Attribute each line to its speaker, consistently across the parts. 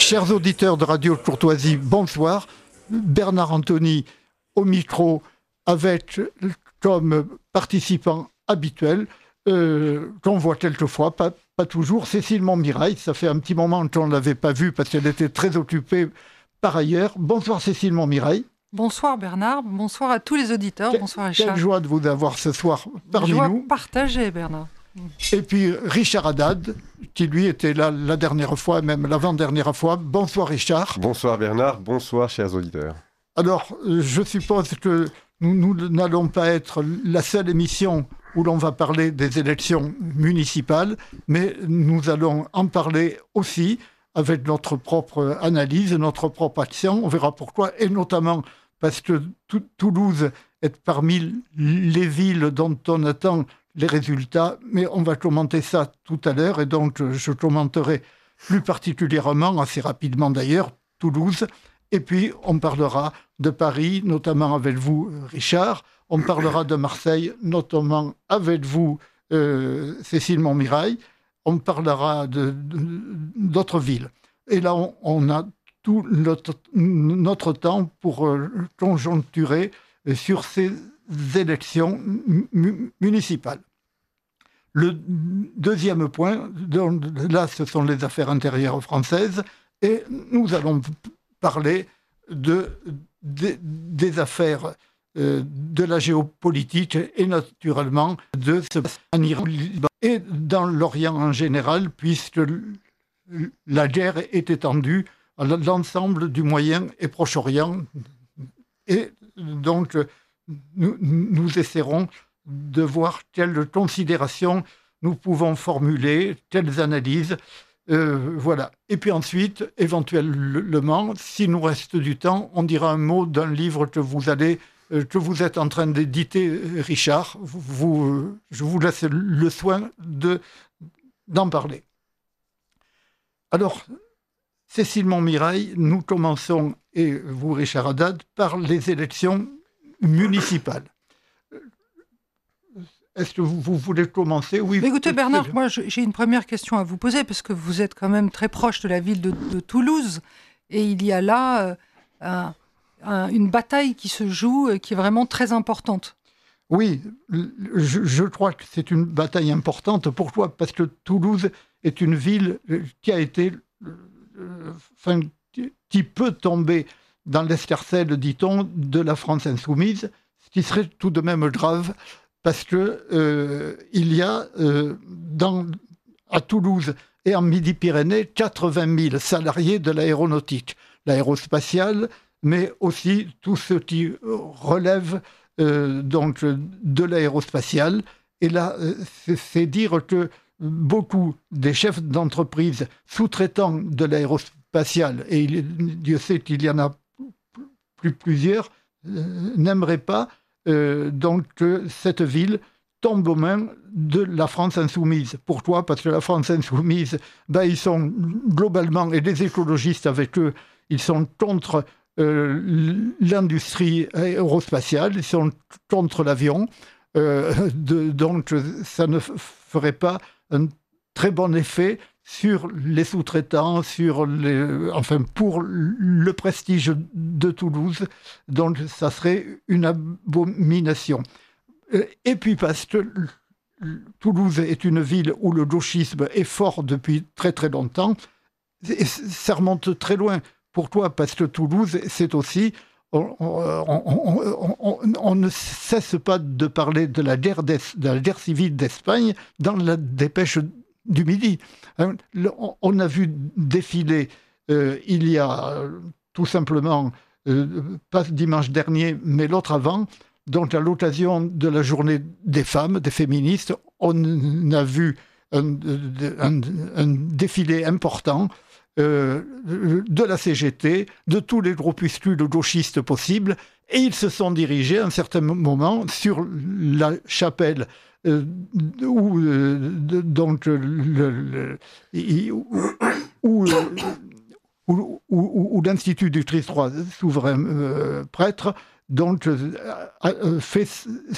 Speaker 1: Chers auditeurs de Radio Courtoisie, bonsoir. Bernard Anthony au micro avec comme participant habituel, qu'on voit quelquefois, pas toujours, Cécile Montmirail. Ça fait un petit moment qu'on ne l'avait pas vue parce qu'elle était très occupée par ailleurs. Bonsoir Cécile Montmirail.
Speaker 2: Bonsoir Bernard, bonsoir à tous les auditeurs, bonsoir Richard.
Speaker 1: Quelle joie de vous avoir ce soir parmi
Speaker 2: joie
Speaker 1: nous.
Speaker 2: Partagée Bernard.
Speaker 1: Et puis Richard Haddad, qui lui était là la dernière fois, même l'avant-dernière fois. Bonsoir Richard.
Speaker 3: Bonsoir Bernard, bonsoir chers auditeurs.
Speaker 1: Alors, je suppose que nous n'allons pas être la seule émission où l'on va parler des élections municipales, mais nous allons en parler aussi avec notre propre analyse, notre propre action. On verra pourquoi, et notamment parce que Toulouse est parmi les villes dont on attend les résultats, mais on va commenter ça tout à l'heure, et donc je commenterai plus particulièrement, assez rapidement d'ailleurs, Toulouse, et puis on parlera de Paris, notamment avec vous, Richard, on parlera de Marseille, notamment avec vous, Cécile Montmirail, on parlera d'autres villes. Et là, on a tout notre temps pour conjoncturer sur ces élections municipales. Le deuxième point, là, ce sont les affaires intérieures françaises, et nous allons parler des affaires de la géopolitique et naturellement de ce en Iran et dans l'Orient en général, puisque la guerre est étendue à l'ensemble du Moyen et Proche-Orient. Et donc, nous essaierons de voir quelles considérations nous pouvons formuler, quelles analyses. Voilà. Et puis ensuite, éventuellement, s'il nous reste du temps, on dira un mot d'un livre que vous êtes en train d'éditer, Richard. Je vous laisse le soin d'en parler. Alors, Cécile Montmirail, nous commençons, et vous, Richard Haddad, par les élections municipales. Est-ce que vous voulez commencer? Oui.
Speaker 2: Mais écoutez Bernard, moi j'ai une première question à vous poser, parce que vous êtes quand même très proche de la ville de Toulouse, et il y a là une bataille qui se joue, qui est vraiment très importante.
Speaker 1: Oui, je crois que c'est une bataille importante. Pourquoi? Parce que Toulouse est une ville qui a été, qui peut tomber dans l'escarcelle, dit-on, de la France insoumise, ce qui serait tout de même grave, parce que il y a à Toulouse et en Midi-Pyrénées 80 000 salariés de l'aéronautique, l'aérospatiale, mais aussi tout ce qui relève donc de l'aérospatiale. Et là, c'est dire que beaucoup des chefs d'entreprise sous-traitants de l'aérospatiale, et Dieu sait qu'il y en a plusieurs, n'aimeraient pas donc que cette ville tombe aux mains de la France insoumise. Pourquoi? Parce que la France insoumise, ils sont globalement, et les écologistes avec eux, ils sont contre l'industrie aérospatiale, ils sont contre l'avion, donc ça ne ferait pas un très bon effet sur les sous-traitants, pour le prestige de Toulouse. Donc ça serait une abomination. Et puis parce que Toulouse est une ville où le gauchisme est fort depuis très très longtemps, et ça remonte très loin. Pourquoi? Parce que Toulouse, c'est aussi... On ne cesse pas de parler de la guerre civile d'Espagne dans la dépêche du Midi. On a vu défiler il y a tout simplement, pas dimanche dernier, mais l'autre avant, donc à l'occasion de la journée des femmes, des féministes, on a vu un défilé important de la CGT, de tous les groupuscules gauchistes possibles, et ils se sont dirigés à un certain moment sur la chapelle où l'Institut du Christ Roi souverain prêtre donc fait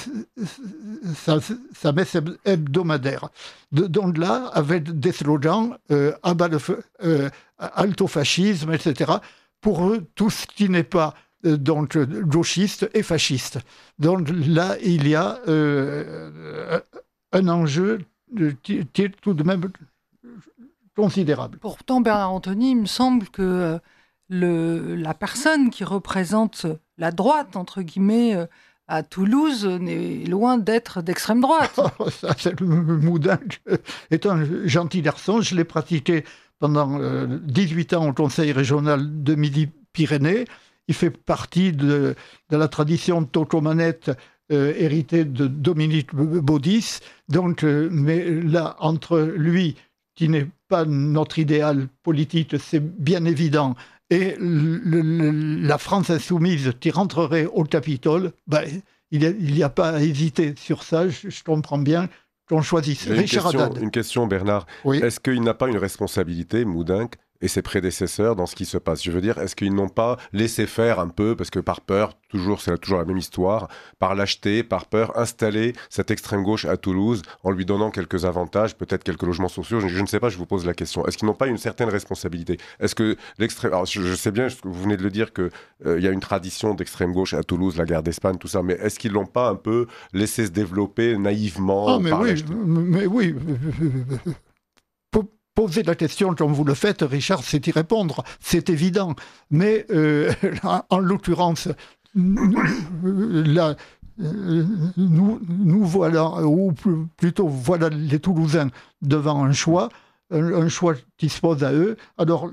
Speaker 1: sa messe hebdomadaire. Donc là, avec des slogans à bas le feu, alto-fascisme, etc. Pour eux, tout ce qui n'est pas donc gauchiste et fasciste. Donc là, il y a un enjeu qui est tout de même considérable.
Speaker 2: Pourtant, Bernard Anthony, il me semble que la personne qui représente la droite, entre guillemets, à Toulouse, n'est loin d'être d'extrême droite.
Speaker 1: Ça, c'est le Moudenc est un gentil garçon. Je l'ai pratiqué pendant 18 ans au Conseil régional de Midi-Pyrénées. Il fait partie de la tradition Toco-Manette héritée de Dominique Baudis. Donc, mais là, entre lui, qui n'est pas notre idéal politique, c'est bien évident, et la France insoumise qui rentrerait au Capitole, il n'y a pas à hésiter sur ça, je comprends bien qu'on choisisse Richard Haddad.
Speaker 3: Une question, Bernard.
Speaker 1: Oui.
Speaker 3: Est-ce qu'il n'a pas une responsabilité, Moudenc, et ses prédécesseurs dans ce qui se passe? Je veux dire, est-ce qu'ils n'ont pas laissé faire un peu, parce que par peur, c'est toujours la même histoire, par lâcheté, par peur, installer cette extrême gauche à Toulouse en lui donnant quelques avantages, peut-être quelques logements sociaux, je ne sais pas, je vous pose la question. Est-ce qu'ils n'ont pas une certaine responsabilité? Est-ce que l'extrême... Alors, je sais bien, vous venez de le dire, qu'il y a une tradition d'extrême gauche à Toulouse, la guerre d'Espagne, tout ça, mais est-ce qu'ils ne l'ont pas un peu laissé se développer naïvement
Speaker 1: mais oui. Poser la question comme vous le faites, Richard, c'est y répondre, c'est évident. Mais en l'occurrence, là, nous voilà, ou plutôt voilà les Toulousains devant un choix qui se pose à eux. Alors,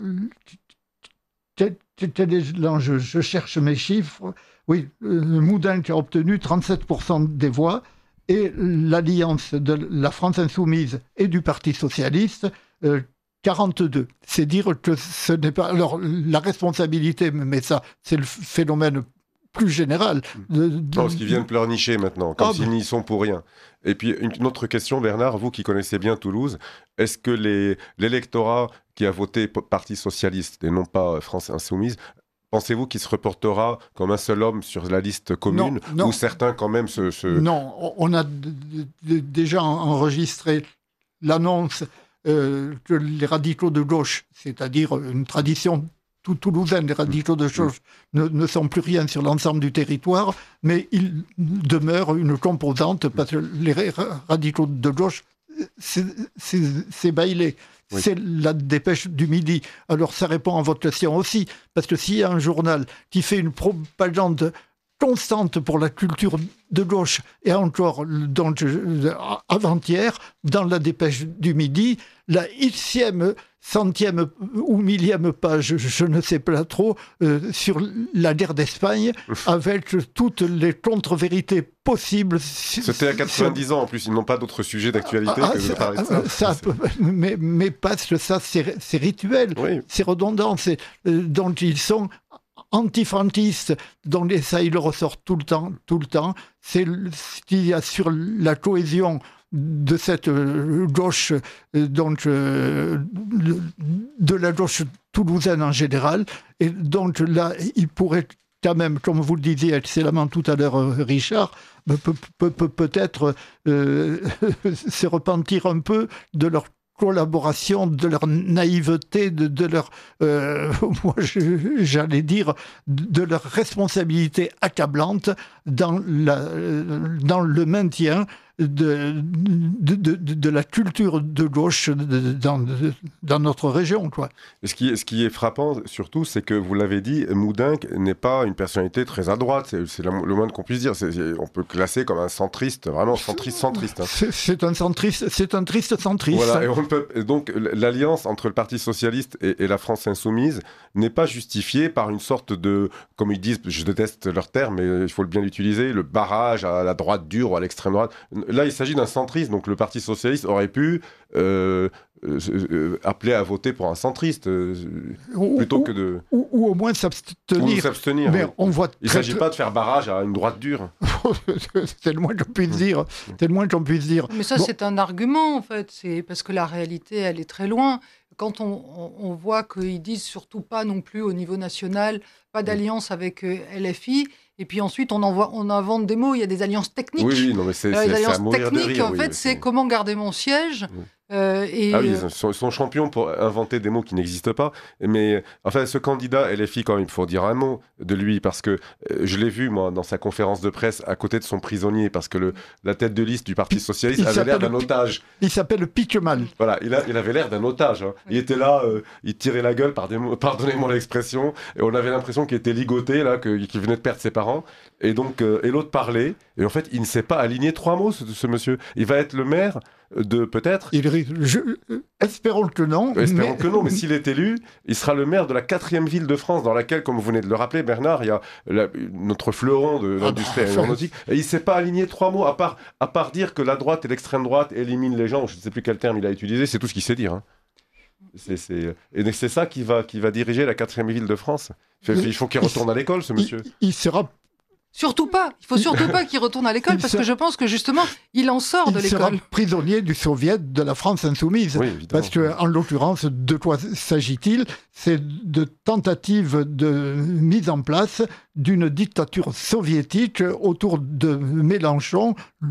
Speaker 1: quel est l'enjeu? Je cherche mes chiffres. Oui, Moudenc a obtenu 37% des voix et l'alliance de la France Insoumise et du Parti Socialiste, 42. C'est dire que ce n'est pas... Alors, la responsabilité, mais ça, c'est le phénomène plus général.
Speaker 3: Parce qu'ils viennent pleurnicher maintenant, comme s'ils n'y sont pour rien. Et puis, une autre question, Bernard, vous qui connaissez bien Toulouse, est-ce que l'électorat qui a voté Parti Socialiste et non pas France Insoumise, pensez-vous qu'il se reportera comme un seul homme sur la liste commune,
Speaker 1: non.
Speaker 3: ou certains quand même
Speaker 1: Non, on a déjà enregistré l'annonce que les radicaux de gauche, c'est-à-dire une tradition toulousaine, les radicaux de gauche ne sont plus rien sur l'ensemble du territoire, mais ils demeurent une composante, parce que les radicaux de gauche, c'est bailé. Oui. C'est la Dépêche du Midi. Alors ça répond à votre question aussi, parce que s'il y a un journal qui fait une propagande constante pour la culture de gauche, et encore donc, avant-hier, dans la Dépêche du Midi, la Xème, centième ou millième page, je ne sais pas trop, sur la guerre d'Espagne, avec toutes les contre-vérités possibles.
Speaker 3: C'était à 90 ans en plus, ils n'ont pas d'autres sujets d'actualité que de parler de ça.
Speaker 1: Mais parce que ça, c'est rituel, oui. C'est redondant, donc ils sont antifranquistes, donc ça il le ressort tout le temps, c'est ce qu'il y a sur la cohésion de cette gauche, donc de la gauche toulousaine en général, et donc là il pourrait quand même, comme vous le disiez excellemment tout à l'heure Richard, peut-être se repentir un peu de leur collaboration, de leur naïveté, de leur, moi j'allais dire, de leur responsabilité accablante dans le maintien de la culture de gauche dans notre région, quoi.
Speaker 3: Ce qui est frappant surtout, c'est que vous l'avez dit, Moudenc n'est pas une personnalité très à droite, c'est le moins qu'on puisse dire. On peut classer comme un centriste, vraiment centriste. Hein.
Speaker 1: C'est un triste centriste.
Speaker 3: Voilà, et donc l'alliance entre le Parti Socialiste et la France Insoumise n'est pas justifiée par une sorte de, comme ils disent, je déteste leur terme, mais il faut bien l'utiliser, le barrage à la droite dure ou à l'extrême droite. Là, il s'agit d'un centriste, donc le Parti Socialiste aurait pu appeler à voter pour un centriste, plutôt que de...
Speaker 1: Ou au moins s'abstenir.
Speaker 3: Mais on voit il ne s'agit pas de faire barrage à une droite dure.
Speaker 1: C'est le moins qu'on puisse dire.
Speaker 2: Mais ça, c'est un argument, en fait. C'est parce que la réalité, elle est très loin. Quand on voit qu'ils disent surtout pas non plus au niveau national, pas d'alliance avec LFI, et puis ensuite on invente des mots, il y a des alliances techniques.
Speaker 3: Oui, non, mais c'est
Speaker 2: les alliances
Speaker 3: à mourir de
Speaker 2: techniques,
Speaker 3: rire.
Speaker 2: en fait, c'est comment garder mon siège.
Speaker 3: Oui.
Speaker 2: Et
Speaker 3: Ah oui, ils sont champions pour inventer des mots qui n'existent pas. Mais enfin, ce candidat LFI, quand même, il faut dire un mot de lui, parce que je l'ai vu, moi, dans sa conférence de presse, à côté de son prisonnier, parce que la tête de liste du Parti Socialiste avait l'air d'un otage.
Speaker 1: Il s'appelle Piquemal.
Speaker 3: Voilà, il avait l'air d'un otage. Hein. Il était là, il tirait la gueule, pardonnez-moi l'expression, et on avait l'impression qu'il était ligoté, là, qu'il venait de perdre ses parents. Et donc, et l'autre parlait, et en fait, il ne s'est pas aligné 3 mots, ce monsieur. Il va être le maire de peut-être...
Speaker 1: Espérons que non.
Speaker 3: Espérons que non, mais s'il est élu, il sera le maire de la 4e ville de France, dans laquelle, comme vous venez de le rappeler, Bernard, il y a notre fleuron de l'industrie aéronautique, et il ne s'est pas aligné 3 mots, à part dire que la droite et l'extrême droite éliminent les gens, je ne sais plus quel terme il a utilisé, c'est tout ce qu'il sait dire. Hein. Et c'est ça qui va diriger la 4e ville de France. Il faut qu'il retourne à l'école, ce monsieur.
Speaker 1: Il sera...
Speaker 2: Surtout pas. Il faut surtout pas qu'il retourne à l'école, parce que je pense que justement, il en sort de l'école.
Speaker 1: Il sera prisonnier du Soviet de la France insoumise.
Speaker 3: Oui, évidemment.
Speaker 1: Parce que, en l'occurrence, de quoi s'agit-il ? C'est de tentatives de mise en place d'une dictature soviétique autour de Mélenchon,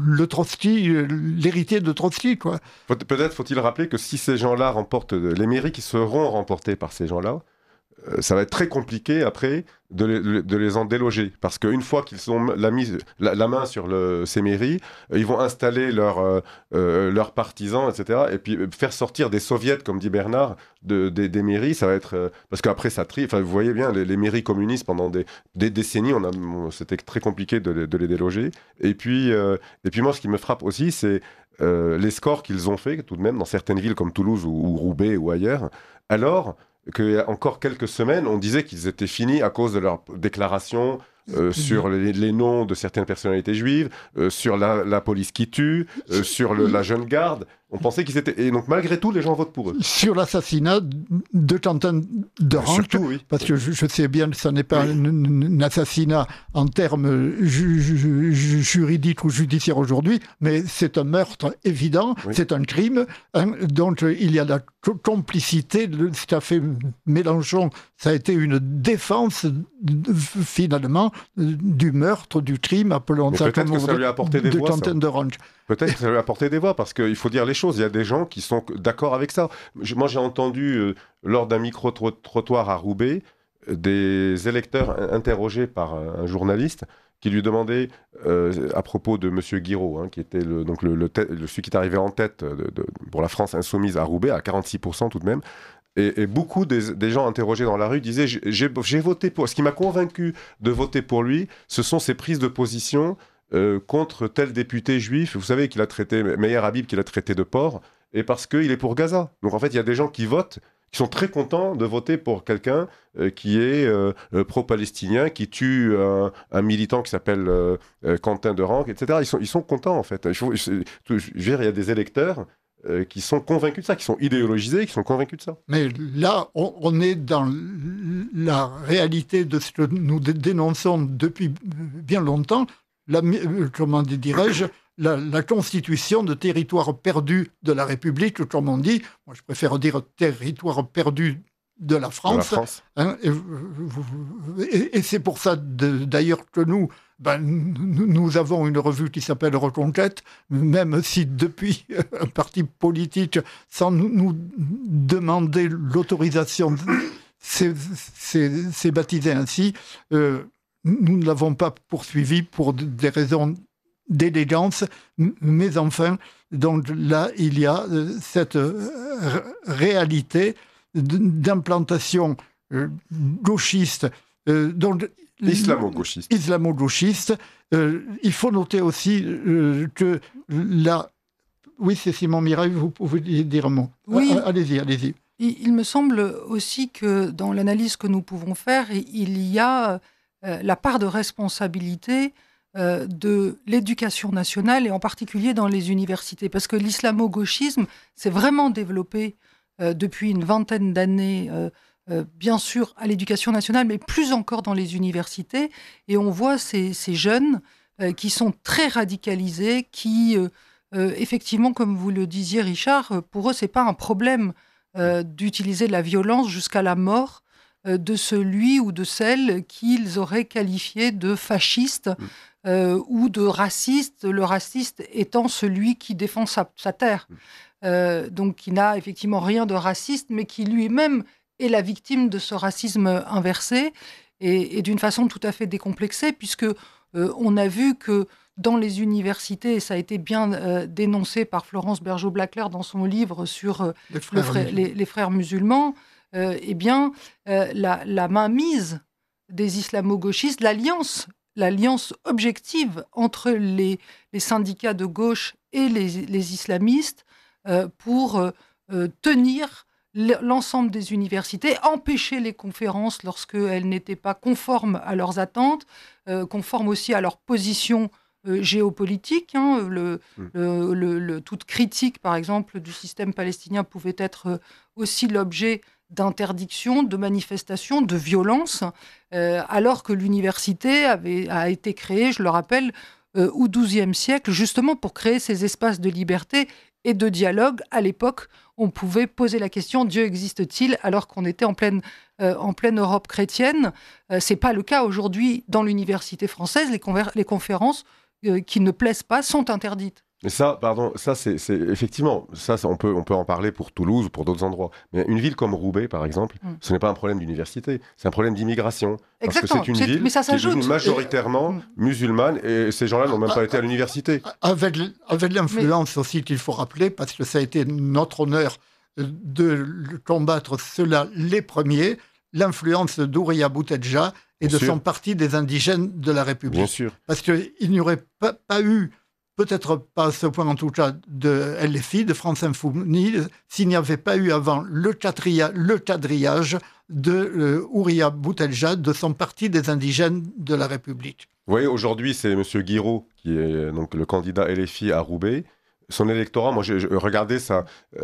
Speaker 1: l'héritier de Trotsky, quoi.
Speaker 3: Peut-être faut-il rappeler que si ces gens-là remportent les mairies qui seront remportées par ces gens-là, ça va être très compliqué après de les en déloger, parce qu'une fois qu'ils ont la main sur ces mairies, ils vont installer leurs partisans, etc., et puis faire sortir des soviets, comme dit Bernard, des mairies. Ça va être parce qu'après ça trie. Enfin, vous voyez bien, les mairies communistes pendant des décennies, c'était très compliqué de les déloger. Et puis moi, ce qui me frappe aussi, c'est les scores qu'ils ont fait tout de même dans certaines villes comme Toulouse ou Roubaix ou ailleurs, alors qu'il y a encore quelques semaines, on disait qu'ils étaient finis à cause de leurs déclarations sur les noms de certaines personnalités juives, sur la police qui tue, sur la jeune garde. On pensait qu'ils étaient... Et donc, malgré tout, les gens votent pour eux.
Speaker 1: Sur l'assassinat de Quentin de Ranc,
Speaker 3: surtout, oui.
Speaker 1: Parce que je sais bien que ça n'est pas un assassinat en termes juridiques ou judiciaires aujourd'hui, mais c'est un meurtre évident, c'est un crime. Donc, il y a la complicité de ce qu'a fait Mélenchon. Ça a été une défense, finalement, du meurtre, du crime, appelons ça comme on veut, de Quentin de Ranc.
Speaker 3: Peut-être que ça lui a apporté des voix, parce qu'il faut dire les choses. Il y a des gens qui sont d'accord avec ça. Moi, j'ai entendu, lors d'un micro-trottoir à Roubaix, des électeurs interrogés par un journaliste qui lui demandait, à propos de M. Guiraud, qui était celui qui est arrivé en tête pour la France insoumise à Roubaix, à 46% tout de même. Et beaucoup des gens interrogés dans la rue disaient « j'ai voté pour... » Ce qui m'a convaincu de voter pour lui, ce sont ses prises de position contre tel député juif, vous savez, qu'il a traité, Meyer Habib, qu'il a traité de porc, et parce qu'il est pour Gaza. Donc en fait, il y a des gens qui votent, qui sont très contents de voter pour quelqu'un qui est pro-palestinien, qui tue un militant qui s'appelle Quentin de Ranc, etc. Ils sont contents, en fait. Je veux dire, il y a des électeurs qui sont convaincus de ça, qui sont idéologisés, qui sont convaincus de ça.
Speaker 1: Mais là, on est dans la réalité de ce que nous dénonçons depuis bien longtemps, comment dirais-je, la constitution de territoire perdu de la République, comme on dit. Moi, je préfère dire territoire perdu de la France. Et c'est pour ça, d'ailleurs, que nous avons une revue qui s'appelle Reconquête, même si depuis un parti politique, sans nous demander l'autorisation, c'est baptisé ainsi, nous ne l'avons pas poursuivi pour des raisons d'élégance, mais enfin, donc là, il y a cette réalité d'implantation gauchiste, islamo-gauchiste. Il faut noter aussi que Oui, c'est Simon Mirail, vous pouvez dire un mot.
Speaker 2: Oui.
Speaker 1: Allez-y.
Speaker 2: Il me semble aussi que dans l'analyse que nous pouvons faire, il y a la part de responsabilité de l'éducation nationale et en particulier dans les universités. Parce que l'islamo-gauchisme s'est vraiment développé depuis une vingtaine d'années, bien sûr à l'éducation nationale, mais plus encore dans les universités. Et on voit ces jeunes qui sont très radicalisés, qui, effectivement, comme vous le disiez, Richard, pour eux, ce n'est pas un problème d'utiliser de la violence jusqu'à la mort de celui ou de celle qu'ils auraient qualifié de fasciste ou de raciste, le raciste étant celui qui défend sa terre. Donc qui n'a effectivement rien de raciste, mais qui lui-même est la victime de ce racisme inversé, et d'une façon tout à fait décomplexée, puisque on a vu que dans les universités, et ça a été bien dénoncé par Florence Bergeaud-Blackler dans son livre sur les frères musulmans, la mainmise des islamo-gauchistes, l'alliance objective entre les syndicats de gauche et les islamistes pour tenir l'ensemble des universités, empêcher les conférences lorsqu'elles n'étaient pas conformes à leurs attentes, conformes aussi à leur position géopolitique. Toute critique, par exemple, du système palestinien pouvait être aussi l'objet d'interdiction, de manifestations, de violences, alors que l'université a été créée, je le rappelle, au XIIe siècle, justement pour créer ces espaces de liberté et de dialogue. À l'époque, on pouvait poser la question « Dieu existe-t-il ?» alors qu'on était en pleine Europe chrétienne. Ce n'est pas le cas aujourd'hui dans l'université française. Les conférences qui ne plaisent pas sont interdites.
Speaker 3: Mais ça, c'est effectivement, on peut en parler pour Toulouse ou pour d'autres endroits. Mais une ville comme Roubaix, par exemple, ce n'est pas un problème d'université, c'est un problème d'immigration. Parce que c'est une ville qui est devenue majoritairement musulmane, et ces gens-là n'ont même pas été à l'université.
Speaker 1: Avec l'influence aussi qu'il faut rappeler, parce que ça a été notre honneur de combattre cela les premiers, l'influence d'Houriya Boutedja et de son parti des indigènes de la République.
Speaker 3: Bien sûr. Parce
Speaker 1: qu'il n'y aurait pas eu, peut-être pas à ce point en tout cas, de LFI, de France Insoumise, s'il n'y avait pas eu avant le quadrillage de Houriya Boutedja, de son parti des indigènes de la République.
Speaker 3: Vous voyez, aujourd'hui, c'est M. Guiraud, qui est donc le candidat LFI à Roubaix. Son électorat, moi j'ai regardé sa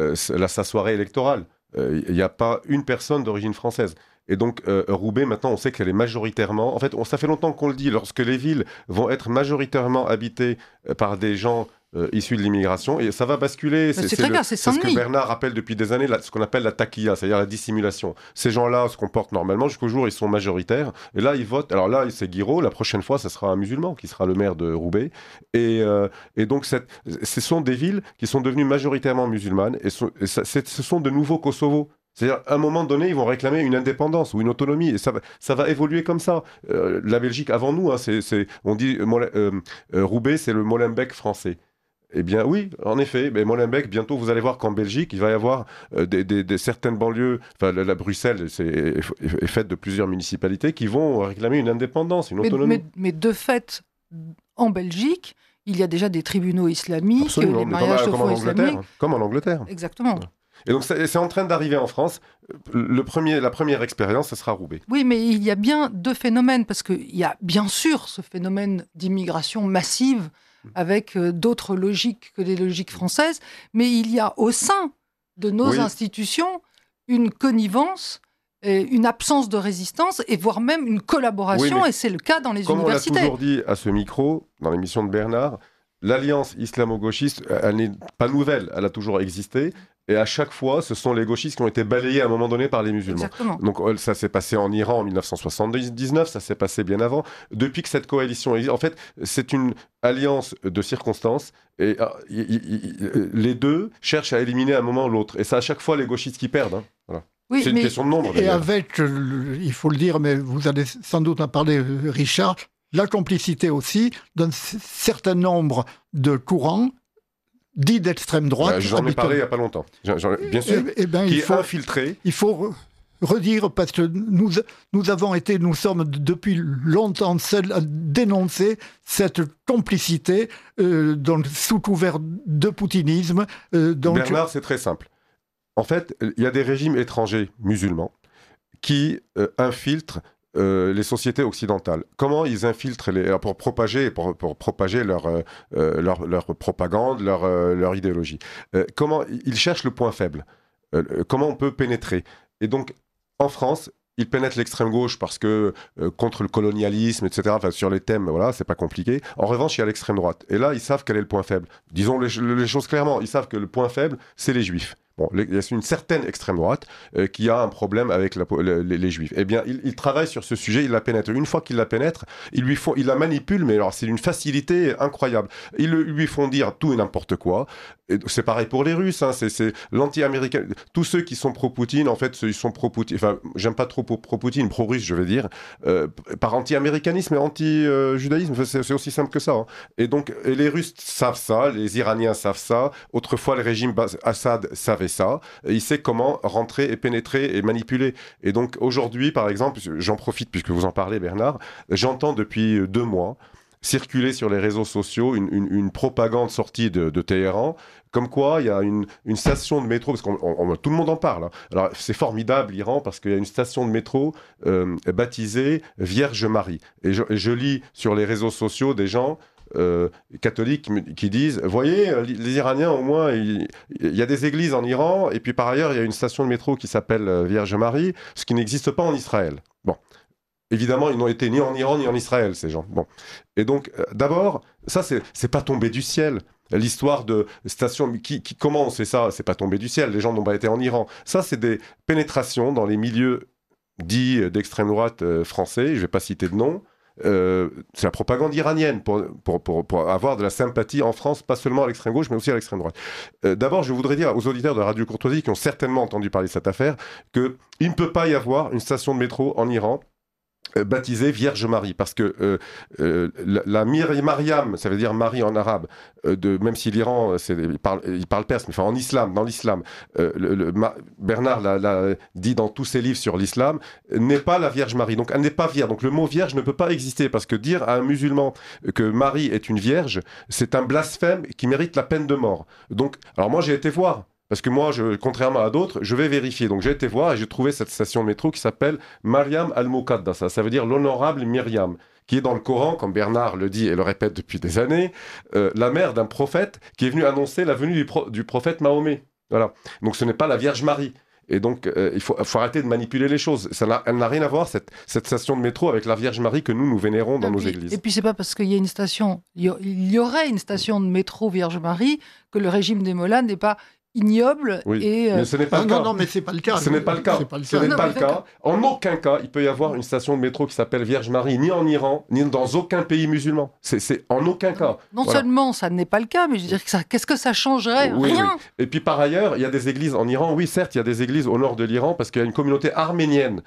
Speaker 3: soirée électorale. Il n'y a pas une personne d'origine française. Et donc, Roubaix, maintenant, on sait qu'elle est majoritairement... En fait, ça fait longtemps qu'on le dit, lorsque les villes vont être majoritairement habitées par des gens issus de l'immigration, et ça va basculer.
Speaker 2: C'est très clair, c'est
Speaker 3: ce que Bernard rappelle depuis des années, ce qu'on appelle la taquilla, c'est-à-dire la dissimulation. Ces gens-là se comportent normalement jusqu'au jour où ils sont majoritaires, et là, ils votent. Alors là, c'est Guiraud, la prochaine fois, ça sera un musulman qui sera le maire de Roubaix. Et donc, ce sont des villes qui sont devenues majoritairement musulmanes, et ce sont de nouveaux Kosovo. C'est-à-dire, à un moment donné, ils vont réclamer une indépendance ou une autonomie, et ça va évoluer comme ça. La Belgique, avant nous, on dit Roubaix, c'est le Molenbeek français. Eh bien oui, en effet, mais Molenbeek, bientôt vous allez voir qu'en Belgique, il va y avoir certaines banlieues, enfin la Bruxelles est faite de plusieurs municipalités qui vont réclamer une indépendance, une autonomie.
Speaker 2: Mais de fait, en Belgique, il y a déjà des tribunaux islamiques,
Speaker 3: absolument,
Speaker 2: les mariages de foi islamiques.
Speaker 3: Comme en Angleterre.
Speaker 2: Exactement.
Speaker 3: Voilà. Et donc c'est en train d'arriver en France. La première expérience, ce sera Roubaix.
Speaker 2: Oui, mais il y a bien deux phénomènes, parce qu'il y a bien sûr ce phénomène d'immigration massive avec d'autres logiques que les logiques françaises, mais il y a au sein de nos institutions une connivence, une absence de résistance, et voire même une collaboration, et c'est le cas dans les universités.
Speaker 3: Comme on l'a toujours dit à ce micro, dans l'émission de Bernard, l'alliance islamo-gauchiste, elle n'est pas nouvelle, elle a toujours existé. Et à chaque fois, ce sont les gauchistes qui ont été balayés à un moment donné par les musulmans.
Speaker 2: Exactement.
Speaker 3: Donc ça s'est passé en Iran en 1979, ça s'est passé bien avant. Depuis que cette coalition existe, en fait, c'est une alliance de circonstances. Et les deux cherchent à éliminer à un moment l'autre. Et c'est à chaque fois les gauchistes qui perdent. Hein. Voilà.
Speaker 1: Oui,
Speaker 3: c'est une question de nombre.
Speaker 1: Et avec, il faut le dire, mais vous allez sans doute en parler, Richard, la complicité aussi d'un certain nombre de courants dits d'extrême droite.
Speaker 3: J'en ai parlé il n'y a pas longtemps. Bien sûr, qui est infiltré.
Speaker 1: Il faut redire, parce que nous sommes depuis longtemps seuls à dénoncer cette complicité donc, sous couvert de poutinisme.
Speaker 3: Bernard, c'est très simple. En fait, il y a des régimes étrangers musulmans qui infiltrent les sociétés occidentales. Comment ils infiltrent pour propager leur propagande, leur idéologie. Comment ils cherchent le point faible. Comment on peut pénétrer. Et donc, en France, ils pénètrent l'extrême gauche parce que contre le colonialisme, etc. Enfin, sur les thèmes, voilà, c'est pas compliqué. En revanche, il y a l'extrême droite. Et là, ils savent quel est le point faible. Disons les choses clairement. Ils savent que le point faible, c'est les juifs. Bon, il y a une certaine extrême droite qui a un problème avec les Juifs. Eh bien, il travaille sur ce sujet, il la pénètre. Une fois qu'il la pénètre, il la manipule, mais alors c'est une facilité incroyable. Ils lui font dire tout et n'importe quoi. Et c'est pareil pour les Russes, hein, c'est l'anti-américain. Tous ceux qui sont pro-Poutine, en fait, ils sont pro-Poutine. Enfin, j'aime pas trop pro-Poutine, pro-russe, je vais dire, par anti-américanisme et anti-judaïsme. C'est aussi simple que ça. Hein. Et donc, les Russes savent ça, les Iraniens savent ça. Autrefois, le régime Assad savait ça. Et il sait comment rentrer et pénétrer et manipuler. Et donc, aujourd'hui, par exemple, j'en profite puisque vous en parlez, Bernard, j'entends depuis 2 mois circuler sur les réseaux sociaux une propagande sortie de Téhéran, comme quoi il y a une station de métro, parce que tout le monde en parle. Hein. Alors c'est formidable l'Iran, parce qu'il y a une station de métro baptisée Vierge Marie. Et je lis sur les réseaux sociaux des gens catholiques qui disent, voyez, les Iraniens au moins, il y a des églises en Iran, et puis par ailleurs il y a une station de métro qui s'appelle Vierge Marie, ce qui n'existe pas en Israël. Bon. Évidemment, ils n'ont été ni en Iran ni en Israël, ces gens. Bon. Et donc, d'abord, ça, c'est pas tombé du ciel. L'histoire de stations... comment on sait ça? C'est pas tombé du ciel. Les gens n'ont pas été en Iran. Ça, c'est des pénétrations dans les milieux dits d'extrême droite français. Je vais pas citer de nom. C'est la propagande iranienne pour avoir de la sympathie en France, pas seulement à l'extrême gauche, mais aussi à l'extrême droite. D'abord, je voudrais dire aux auditeurs de Radio Courtoisie qui ont certainement entendu parler de cette affaire qu'il ne peut pas y avoir une station de métro en Iran baptisée Vierge Marie, parce que la Mariam, ça veut dire Marie en arabe, même si l'Iran, il parle perse, mais enfin en islam, dans l'islam, Bernard l'a dit dans tous ses livres sur l'islam, n'est pas la Vierge Marie, donc elle n'est pas vierge, donc le mot vierge ne peut pas exister, parce que dire à un musulman que Marie est une vierge, c'est un blasphème qui mérite la peine de mort. Donc, alors moi j'ai été voir, parce que moi, contrairement à d'autres, je vais vérifier. Donc j'ai été voir et j'ai trouvé cette station de métro qui s'appelle Mariam al-Muqaddasa. Ça veut dire l'honorable Myriam, qui est dans le Coran, comme Bernard le dit et le répète depuis des années, la mère d'un prophète qui est venu annoncer la venue du prophète Mahomet. Voilà. Donc ce n'est pas la Vierge Marie. Et donc, il faut arrêter de manipuler les choses. Elle n'a rien à voir, cette station de métro, avec la Vierge Marie que nous vénérons dans nos églises.
Speaker 2: Et puis, c'est pas parce qu'il y a une station, il y aurait une station de métro Vierge Marie que le régime des Mollahs n'est pas ignoble.
Speaker 3: Oui.
Speaker 2: Et
Speaker 3: mais ce n'est pas le cas.
Speaker 1: Non, mais c'est pas le cas.
Speaker 3: Ce n'est pas le cas. Ce n'est pas le cas. En aucun cas, il peut y avoir une station de métro qui s'appelle Vierge Marie, ni en Iran, ni dans aucun pays musulman. C'est en aucun cas.
Speaker 2: Non seulement ça n'est pas le cas, mais je veux dire qu'est-ce que ça changerait? Rien.
Speaker 3: Oui. Et puis par ailleurs, il y a des églises en Iran. Oui, certes, il y a des églises au nord de l'Iran parce qu'il y a une communauté arménienne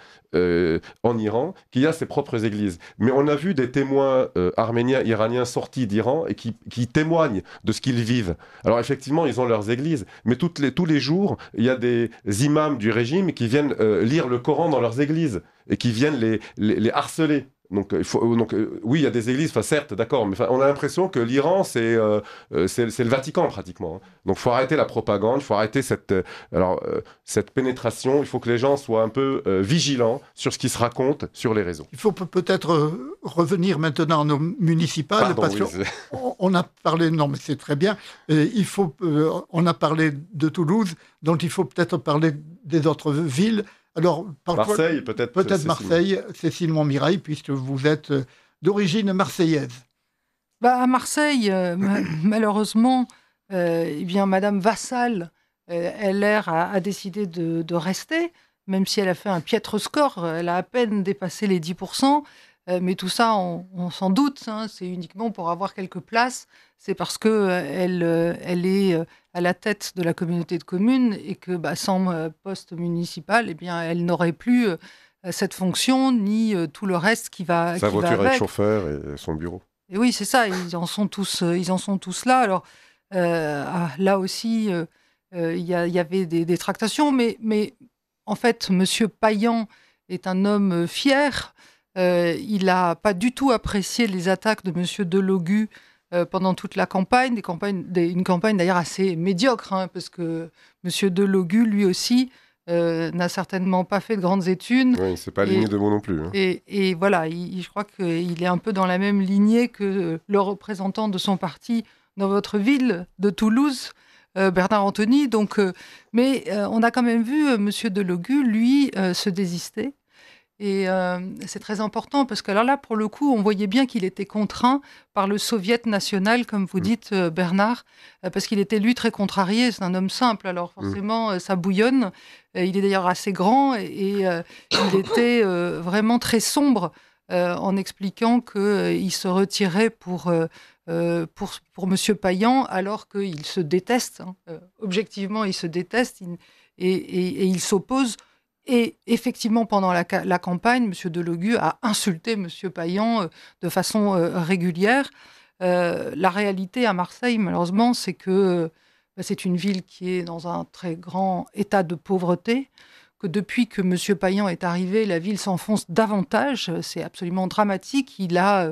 Speaker 3: en Iran qui a ses propres églises. Mais on a vu des témoins arméniens, iraniens sortis d'Iran et qui témoignent de ce qu'ils vivent. Alors effectivement, ils ont leurs églises, mais tous les jours, il y a des imams du régime qui viennent lire le Coran dans leurs églises et qui viennent les harceler. Donc, oui, il y a des églises, certes, d'accord, mais on a l'impression que l'Iran, c'est le Vatican, pratiquement. Hein. Donc, il faut arrêter la propagande, il faut arrêter cette pénétration, il faut que les gens soient un peu vigilants sur ce qui se raconte sur les réseaux.
Speaker 1: Il faut peut-être revenir maintenant à nos municipales, parce qu'on a parlé, non mais c'est très bien, on a parlé de Toulouse, donc il faut peut-être parler des autres villes. Alors,
Speaker 3: Marseille, peut-être
Speaker 1: Marseille, Cécile Montmirail, puisque vous êtes d'origine marseillaise.
Speaker 2: À Marseille, malheureusement, Madame Vassal, LR a décidé de rester, même si elle a fait un piètre score. Elle a à peine dépassé les 10%. Mais tout ça, on s'en doute, hein, c'est uniquement pour avoir quelques places. C'est parce qu'elle est à la tête de la communauté de communes et que sans poste municipal, elle n'aurait plus cette fonction ni tout le reste qui va
Speaker 3: Sa voiture
Speaker 2: avec.
Speaker 3: avec chauffeur et son bureau.
Speaker 2: Et oui, c'est ça, ils en sont tous là. Alors là aussi, il y avait des tractations, mais en fait, M. Payan est un homme fier. Il n'a pas du tout apprécié les attaques de M. Delogu pendant toute la campagne, une campagne d'ailleurs assez médiocre, hein, parce que M. Delogu, lui aussi, n'a certainement pas fait de grandes études.
Speaker 3: Oui, il ne s'est pas aligné de mots non plus. Hein.
Speaker 2: Et voilà, je crois qu'il est un peu dans la même lignée que le représentant de son parti dans votre ville de Toulouse, Bernard Anthony. Donc, mais on a quand même vu M. Delogu, lui, se désister. Et c'est très important parce que alors là, pour le coup, on voyait bien qu'il était contraint par le soviet national, comme vous dites, Bernard, parce qu'il était, lui, très contrarié. C'est un homme simple, alors forcément, ça bouillonne. Il est d'ailleurs assez grand et il était vraiment très sombre en expliquant qu'il se retirait pour M. Payan, alors qu'il se déteste. Objectivement, il se déteste et il s'oppose. Et effectivement, pendant la campagne, M. Delogu a insulté M. Payan de façon régulière. La réalité à Marseille, malheureusement, c'est que c'est une ville qui est dans un très grand état de pauvreté, que depuis que M. Payan est arrivé, la ville s'enfonce davantage. C'est absolument dramatique. Il a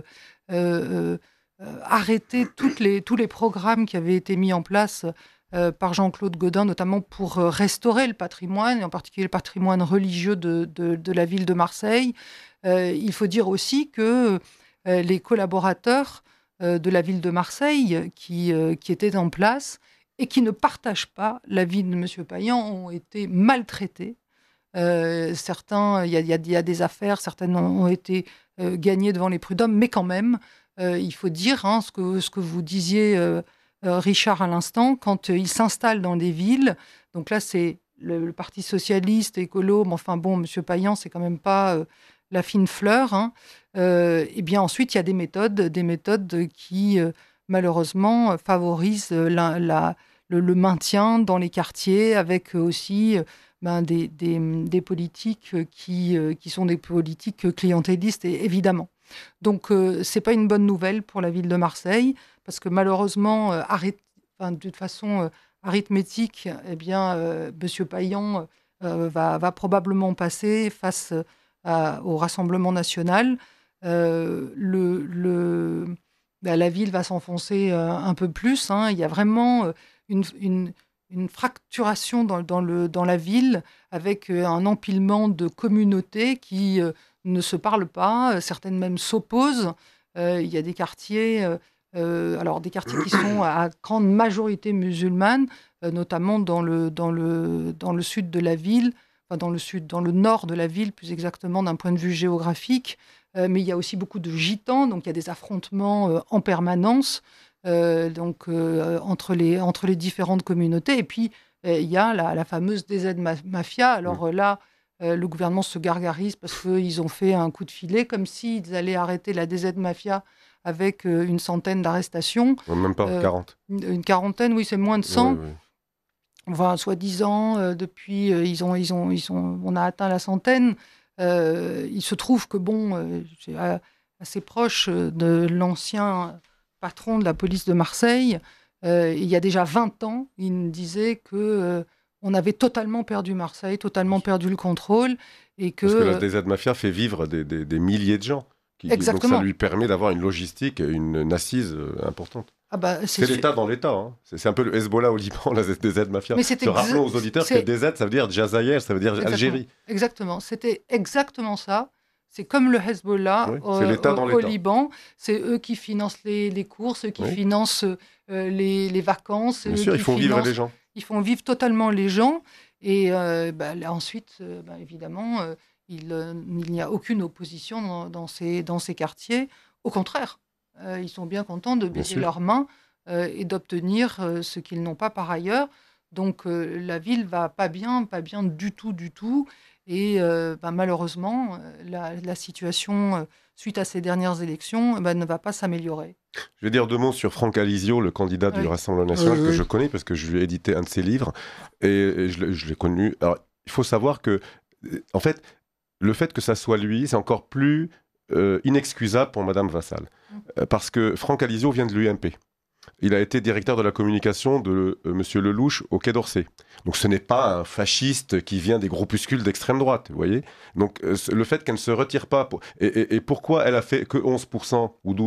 Speaker 2: arrêté tous les programmes qui avaient été mis en place par Jean-Claude Gaudin, notamment pour restaurer le patrimoine, et en particulier le patrimoine religieux de la ville de Marseille. Il faut dire aussi que les collaborateurs de la ville de Marseille qui étaient en place et qui ne partagent pas l'avis de M. Payan ont été maltraités. Certains, il y a des affaires, certaines ont été gagnées devant les prud'hommes, mais quand même, il faut dire ce que vous disiez, Richard, à l'instant, quand il s'installe dans des villes, donc là c'est le Parti socialiste, écolo, mais enfin bon, M. Payan, c'est quand même pas la fine fleur, et bien ensuite il y a des méthodes qui malheureusement favorisent le maintien dans les quartiers, avec aussi des politiques qui sont des politiques clientélistes, évidemment. Donc, c'est pas une bonne nouvelle pour la ville de Marseille, parce que malheureusement, de façon arithmétique, eh bien, M. Payan va probablement passer face au Rassemblement national. La ville va s'enfoncer un peu plus. Il y a vraiment une fracturation dans la ville, avec un empilement de communautés qui ne se parlent pas, certaines même s'opposent. Il y a des quartiers, des quartiers qui sont à grande majorité musulmane, notamment dans le sud de la ville, enfin dans le nord de la ville, plus exactement d'un point de vue géographique. Mais il y a aussi beaucoup de gitans, donc il y a des affrontements en permanence. Entre les différentes communautés. Et puis, il y a la fameuse DZ Mafia. Alors là, le gouvernement se gargarise parce qu'ils ont fait un coup de filet, comme s'ils allaient arrêter la DZ Mafia avec une centaine d'arrestations.
Speaker 3: Même pas, 40.
Speaker 2: Une quarantaine, oui, c'est moins de 100.
Speaker 3: Oui.
Speaker 2: Enfin, soi-disant, depuis, on a atteint la centaine. Il se trouve que, c'est assez proche de l'ancien patron de la police de Marseille, il y a déjà 20 ans, il me disait qu'on avait totalement perdu Marseille, totalement perdu le contrôle. Parce
Speaker 3: que la DZ Mafia fait vivre des milliers de gens.
Speaker 2: Exactement.
Speaker 3: Donc ça lui permet d'avoir une logistique, une assise importante. C'est l'État dans l'État. C'est un peu le Hezbollah au Liban, la DZ Mafia. Rappelons aux auditeurs que DZ, ça veut dire Jazaïr, ça veut dire Algérie.
Speaker 2: Exactement, c'était exactement ça. C'est comme le Hezbollah au Liban. C'est eux qui financent les courses, eux qui financent les vacances.
Speaker 3: Bien sûr, ils font vivre les gens.
Speaker 2: Ils font vivre totalement les gens. Et ensuite, évidemment, il n'y a aucune opposition dans ces quartiers. Au contraire, ils sont bien contents de baisser leurs mains et d'obtenir ce qu'ils n'ont pas par ailleurs. Donc la ville va pas bien du tout. Et malheureusement, la situation, suite à ces dernières élections, ne va pas s'améliorer.
Speaker 3: Je vais dire 2 mots sur Franck Alizio, le candidat du Rassemblement national, que je connais parce que je lui ai édité un de ses livres. Et je l'ai connu. Alors, il faut savoir que, en fait, le fait que ça soit lui, c'est encore plus inexcusable pour Madame Vassal. Parce que Franck Alizio vient de l'UMP. Il a été directeur de la communication de M. Lelouch au Quai d'Orsay. Donc ce n'est pas un fasciste qui vient des groupuscules d'extrême droite, vous voyez. Donc le fait qu'elle ne se retire pas... Et pourquoi elle a fait que 11% ou 12%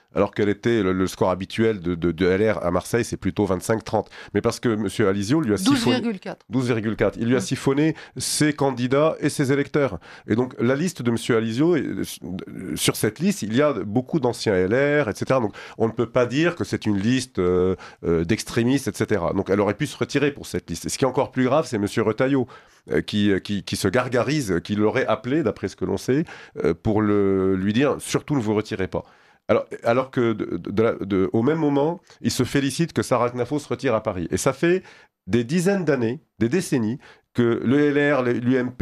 Speaker 3: alors qu'elle était le score habituel de LR à Marseille, c'est plutôt 25-30. Mais parce que M. Alizio lui a siphonné 12,4. Il lui a siphonné ses candidats et ses électeurs. Et donc la liste de M. Alizio, sur cette liste, il y a beaucoup d'anciens LR, etc. Donc on ne peut pas dire que c'est une liste d'extrémistes, etc. Donc elle aurait pu se retirer pour cette liste. Et ce qui est encore plus grave, c'est M. Retailleau, qui se gargarise, qui l'aurait appelé, d'après ce que l'on sait, pour lui dire « surtout ne vous retirez pas ». Alors que au même moment, il se félicite que Sarah Knafo se retire à Paris. Et ça fait des dizaines d'années, des décennies, que le LR, l'UMP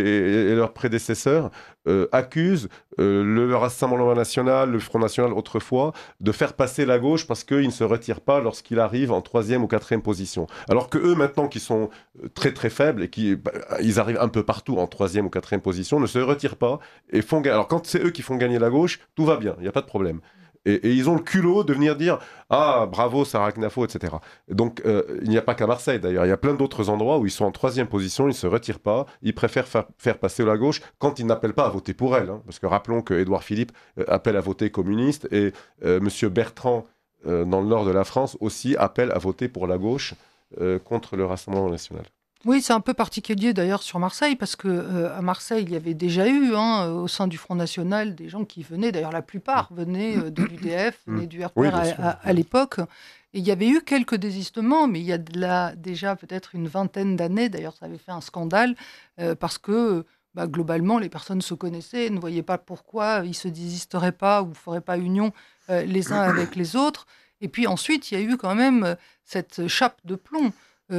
Speaker 3: et leurs prédécesseurs accusent le Rassemblement National, le Front National autrefois, de faire passer la gauche parce qu'ils ne se retirent pas lorsqu'il arrive en 3e ou 4e position. Alors que eux, maintenant, qui sont très très faibles et ils arrivent un peu partout en 3e ou 4e position, ne se retirent pas et font gagner. Alors quand c'est eux qui font gagner la gauche, tout va bien, il n'y a pas de problème. Et ils ont le culot de venir dire « Ah, bravo, Sarah Knafo, etc. » Donc, il n'y a pas qu'à Marseille, d'ailleurs. Il y a plein d'autres endroits où ils sont en 3e position, ils ne se retirent pas, ils préfèrent faire passer la gauche quand ils n'appellent pas à voter pour elle. Hein. Parce que rappelons que Édouard Philippe appelle à voter communiste et M. Bertrand, dans le nord de la France, aussi appelle à voter pour la gauche contre le Rassemblement National.
Speaker 2: Oui, c'est un peu particulier d'ailleurs sur Marseille, parce qu'à Marseille, il y avait déjà eu, au sein du Front National, des gens qui venaient, d'ailleurs la plupart venaient de l'UDF, venaient du RPR
Speaker 3: Oui,
Speaker 2: à l'époque. Et il y avait eu quelques désistements, mais il y a là déjà peut-être une vingtaine d'années, d'ailleurs ça avait fait un scandale, parce que globalement, les personnes se connaissaient, ne voyaient pas pourquoi ils ne se désisteraient pas ou ne feraient pas union les uns avec les autres. Et puis ensuite, il y a eu quand même cette chape de plomb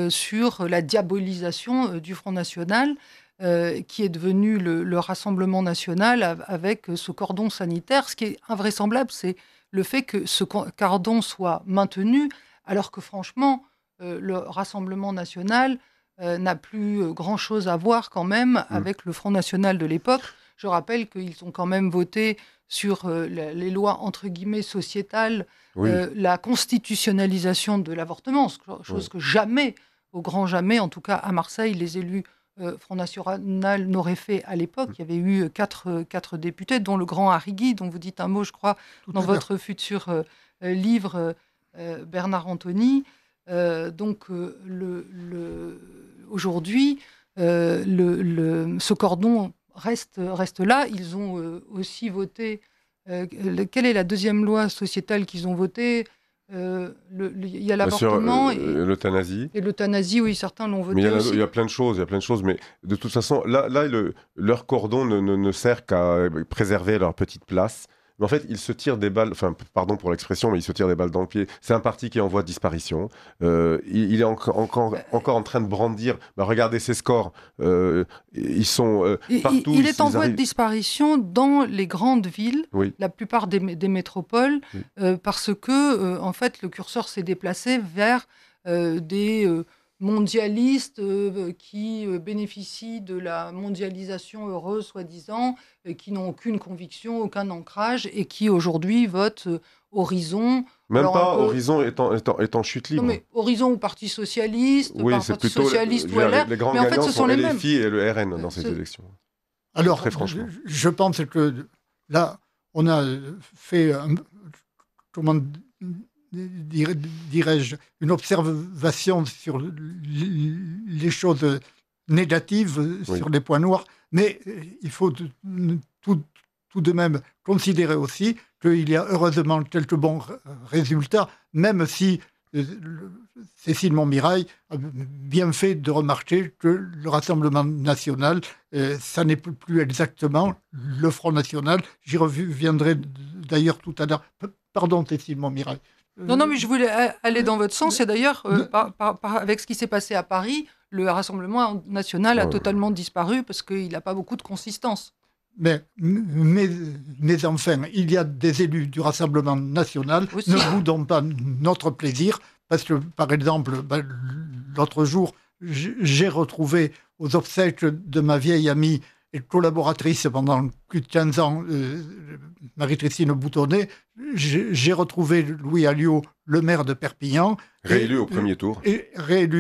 Speaker 2: sur la diabolisation du Front National, qui est devenu le Rassemblement National avec ce cordon sanitaire. Ce qui est invraisemblable, c'est le fait que ce cordon soit maintenu, alors que franchement, le Rassemblement National n'a plus grand-chose à voir quand même avec le Front National de l'époque. Je rappelle qu'ils ont quand même voté sur les lois, entre guillemets, sociétales, la constitutionnalisation de l'avortement, chose que jamais, au grand jamais, en tout cas à Marseille, les élus Front National n'auraient fait à l'époque. Il y avait eu quatre députés, dont le grand Arrigui, dont vous dites un mot, je crois, dans votre futur livre, Bernard Anthony. Donc, aujourd'hui, ce cordon reste là. Ils ont aussi voté. Quelle est la deuxième loi sociétale qu'ils ont votée ? Il y a l'avortement et
Speaker 3: l'euthanasie.
Speaker 2: Et l'euthanasie, oui, certains l'ont voté aussi.
Speaker 3: Il y a plein de choses, mais de toute façon, là leur cordon ne sert qu'à préserver leur petite place. Mais en fait, ils se tirent des balles, enfin, pardon pour l'expression, mais ils se tirent des balles dans le pied. C'est un parti qui est en voie de disparition. Il est encore en train de brandir. Regardez ses scores. Ils sont partout.
Speaker 2: Il est en voie de disparition dans les grandes villes, la plupart des métropoles, parce que, en fait, le curseur s'est déplacé vers des mondialistes qui bénéficient de la mondialisation heureuse, soi-disant, qui n'ont aucune conviction, aucun ancrage, et qui aujourd'hui votent Horizon.
Speaker 3: Même pas, Horizon est en chute libre.
Speaker 2: Non, mais Horizon ou Parti Socialiste,
Speaker 3: c'est
Speaker 2: Parti
Speaker 3: plutôt
Speaker 2: Socialiste ou LR,
Speaker 3: les grands
Speaker 2: mais en fait ce sont les mêmes.
Speaker 3: LFI et le RN dans ces élections.
Speaker 1: Alors,
Speaker 3: très franchement.
Speaker 1: Je pense que là, on a fait, comment dirais-je, une observation sur les choses négatives, sur les points noirs, mais il faut tout de même considérer aussi qu'il y a heureusement quelques bons résultats, même si Cécile Montmirail a bien fait de remarquer que le Rassemblement national, ça n'est plus exactement le Front National. J'y reviendrai d'ailleurs tout à l'heure. Pardon, Cécile Montmirail.
Speaker 2: Non, mais je voulais aller dans votre sens. Et d'ailleurs, avec ce qui s'est passé à Paris, le Rassemblement national a totalement disparu parce qu'il n'a pas beaucoup de consistance.
Speaker 1: Mais enfin, il y a des élus du Rassemblement national. Aussi. Ne boudons pas notre plaisir, parce que, par exemple, l'autre jour, j'ai retrouvé aux obsèques de ma vieille amie et collaboratrice pendant plus de 15 ans, Marie-Christine Boutonnet, j'ai retrouvé Louis Alliot, le maire de Perpignan.
Speaker 3: Réélu au premier tour.
Speaker 1: Et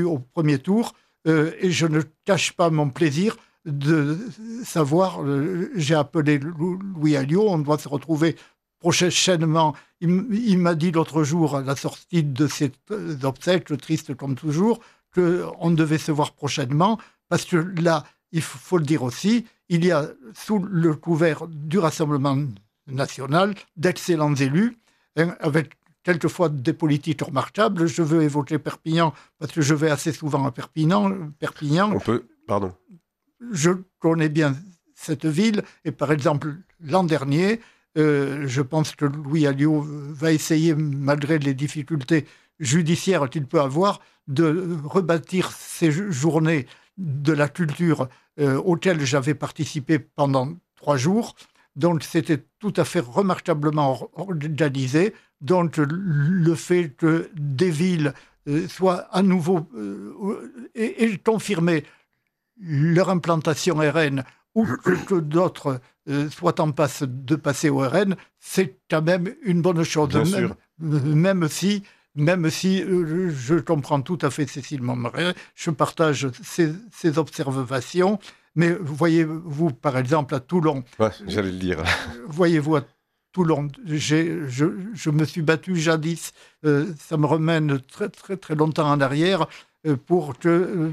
Speaker 1: je ne cache pas mon plaisir de savoir, j'ai appelé Louis Alliot, on doit se retrouver prochainement. Il m'a dit l'autre jour, à la sortie de ses obsèques, triste comme toujours, qu'on devait se voir prochainement, parce que là, il faut le dire aussi, il y a sous le couvert du Rassemblement national d'excellents élus, avec quelquefois des politiques remarquables. Je veux évoquer Perpignan, parce que je vais assez souvent à Perpignan.
Speaker 3: Pardon.
Speaker 1: Je connais bien cette ville, et par exemple, l'an dernier, je pense que Louis Alliot va essayer, malgré les difficultés judiciaires qu'il peut avoir, de rebâtir ces journées de la culture auxquelles j'avais participé pendant 3 jours. Donc, c'était tout à fait remarquablement organisé. Donc, le fait que des villes soient à nouveau et confirmer leur implantation RN ou que d'autres soient en passe de passer au RN, c'est quand même une bonne chose.
Speaker 3: Bien sûr.
Speaker 1: Même si je comprends tout à fait Cécile Montmarais, je partage ses observations, mais voyez-vous, par exemple, à Toulon...
Speaker 3: Ouais, j'allais le dire.
Speaker 1: Voyez-vous, à Toulon, je me suis battu jadis, ça me remène très, très, très longtemps en arrière, pour que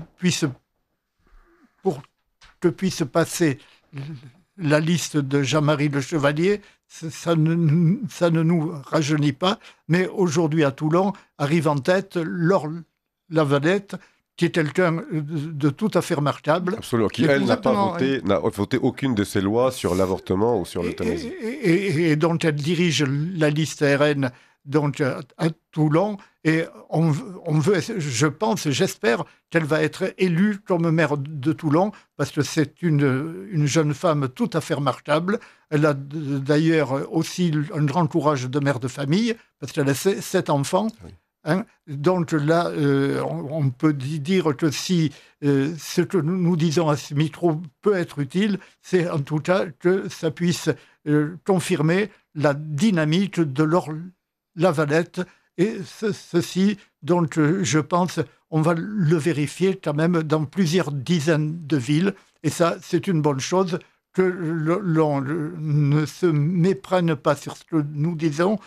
Speaker 1: puisse passer la liste de Jean-Marie Le Chevalier. Ça ne nous rajeunit pas, mais aujourd'hui à Toulon arrive en tête Laure Lavalette, qui est quelqu'un de tout à fait remarquable.
Speaker 3: Absolument, qui elle n'a voté aucune de ces lois sur l'avortement ou sur l'euthanasie.
Speaker 1: Et donc elle dirige la liste RN donc à Toulon, et on veut, je pense, j'espère qu'elle va être élue comme maire de Toulon, parce que c'est une jeune femme tout à fait remarquable. Elle a d'ailleurs aussi un grand courage de mère de famille, parce qu'elle a 7 enfants. Oui. Donc là, on peut dire que si ce que nous disons à ce micro peut être utile, c'est en tout cas que ça puisse confirmer la dynamique de Laure Lavalette, et ceci, donc je pense, on va le vérifier quand même dans plusieurs dizaines de villes, et ça, c'est une bonne chose, que l'on ne se méprenne pas sur ce que nous disons.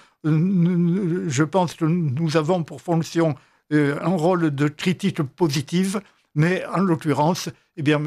Speaker 1: Je pense que nous avons pour fonction un rôle de critique positive, mais en l'occurrence, eh bien,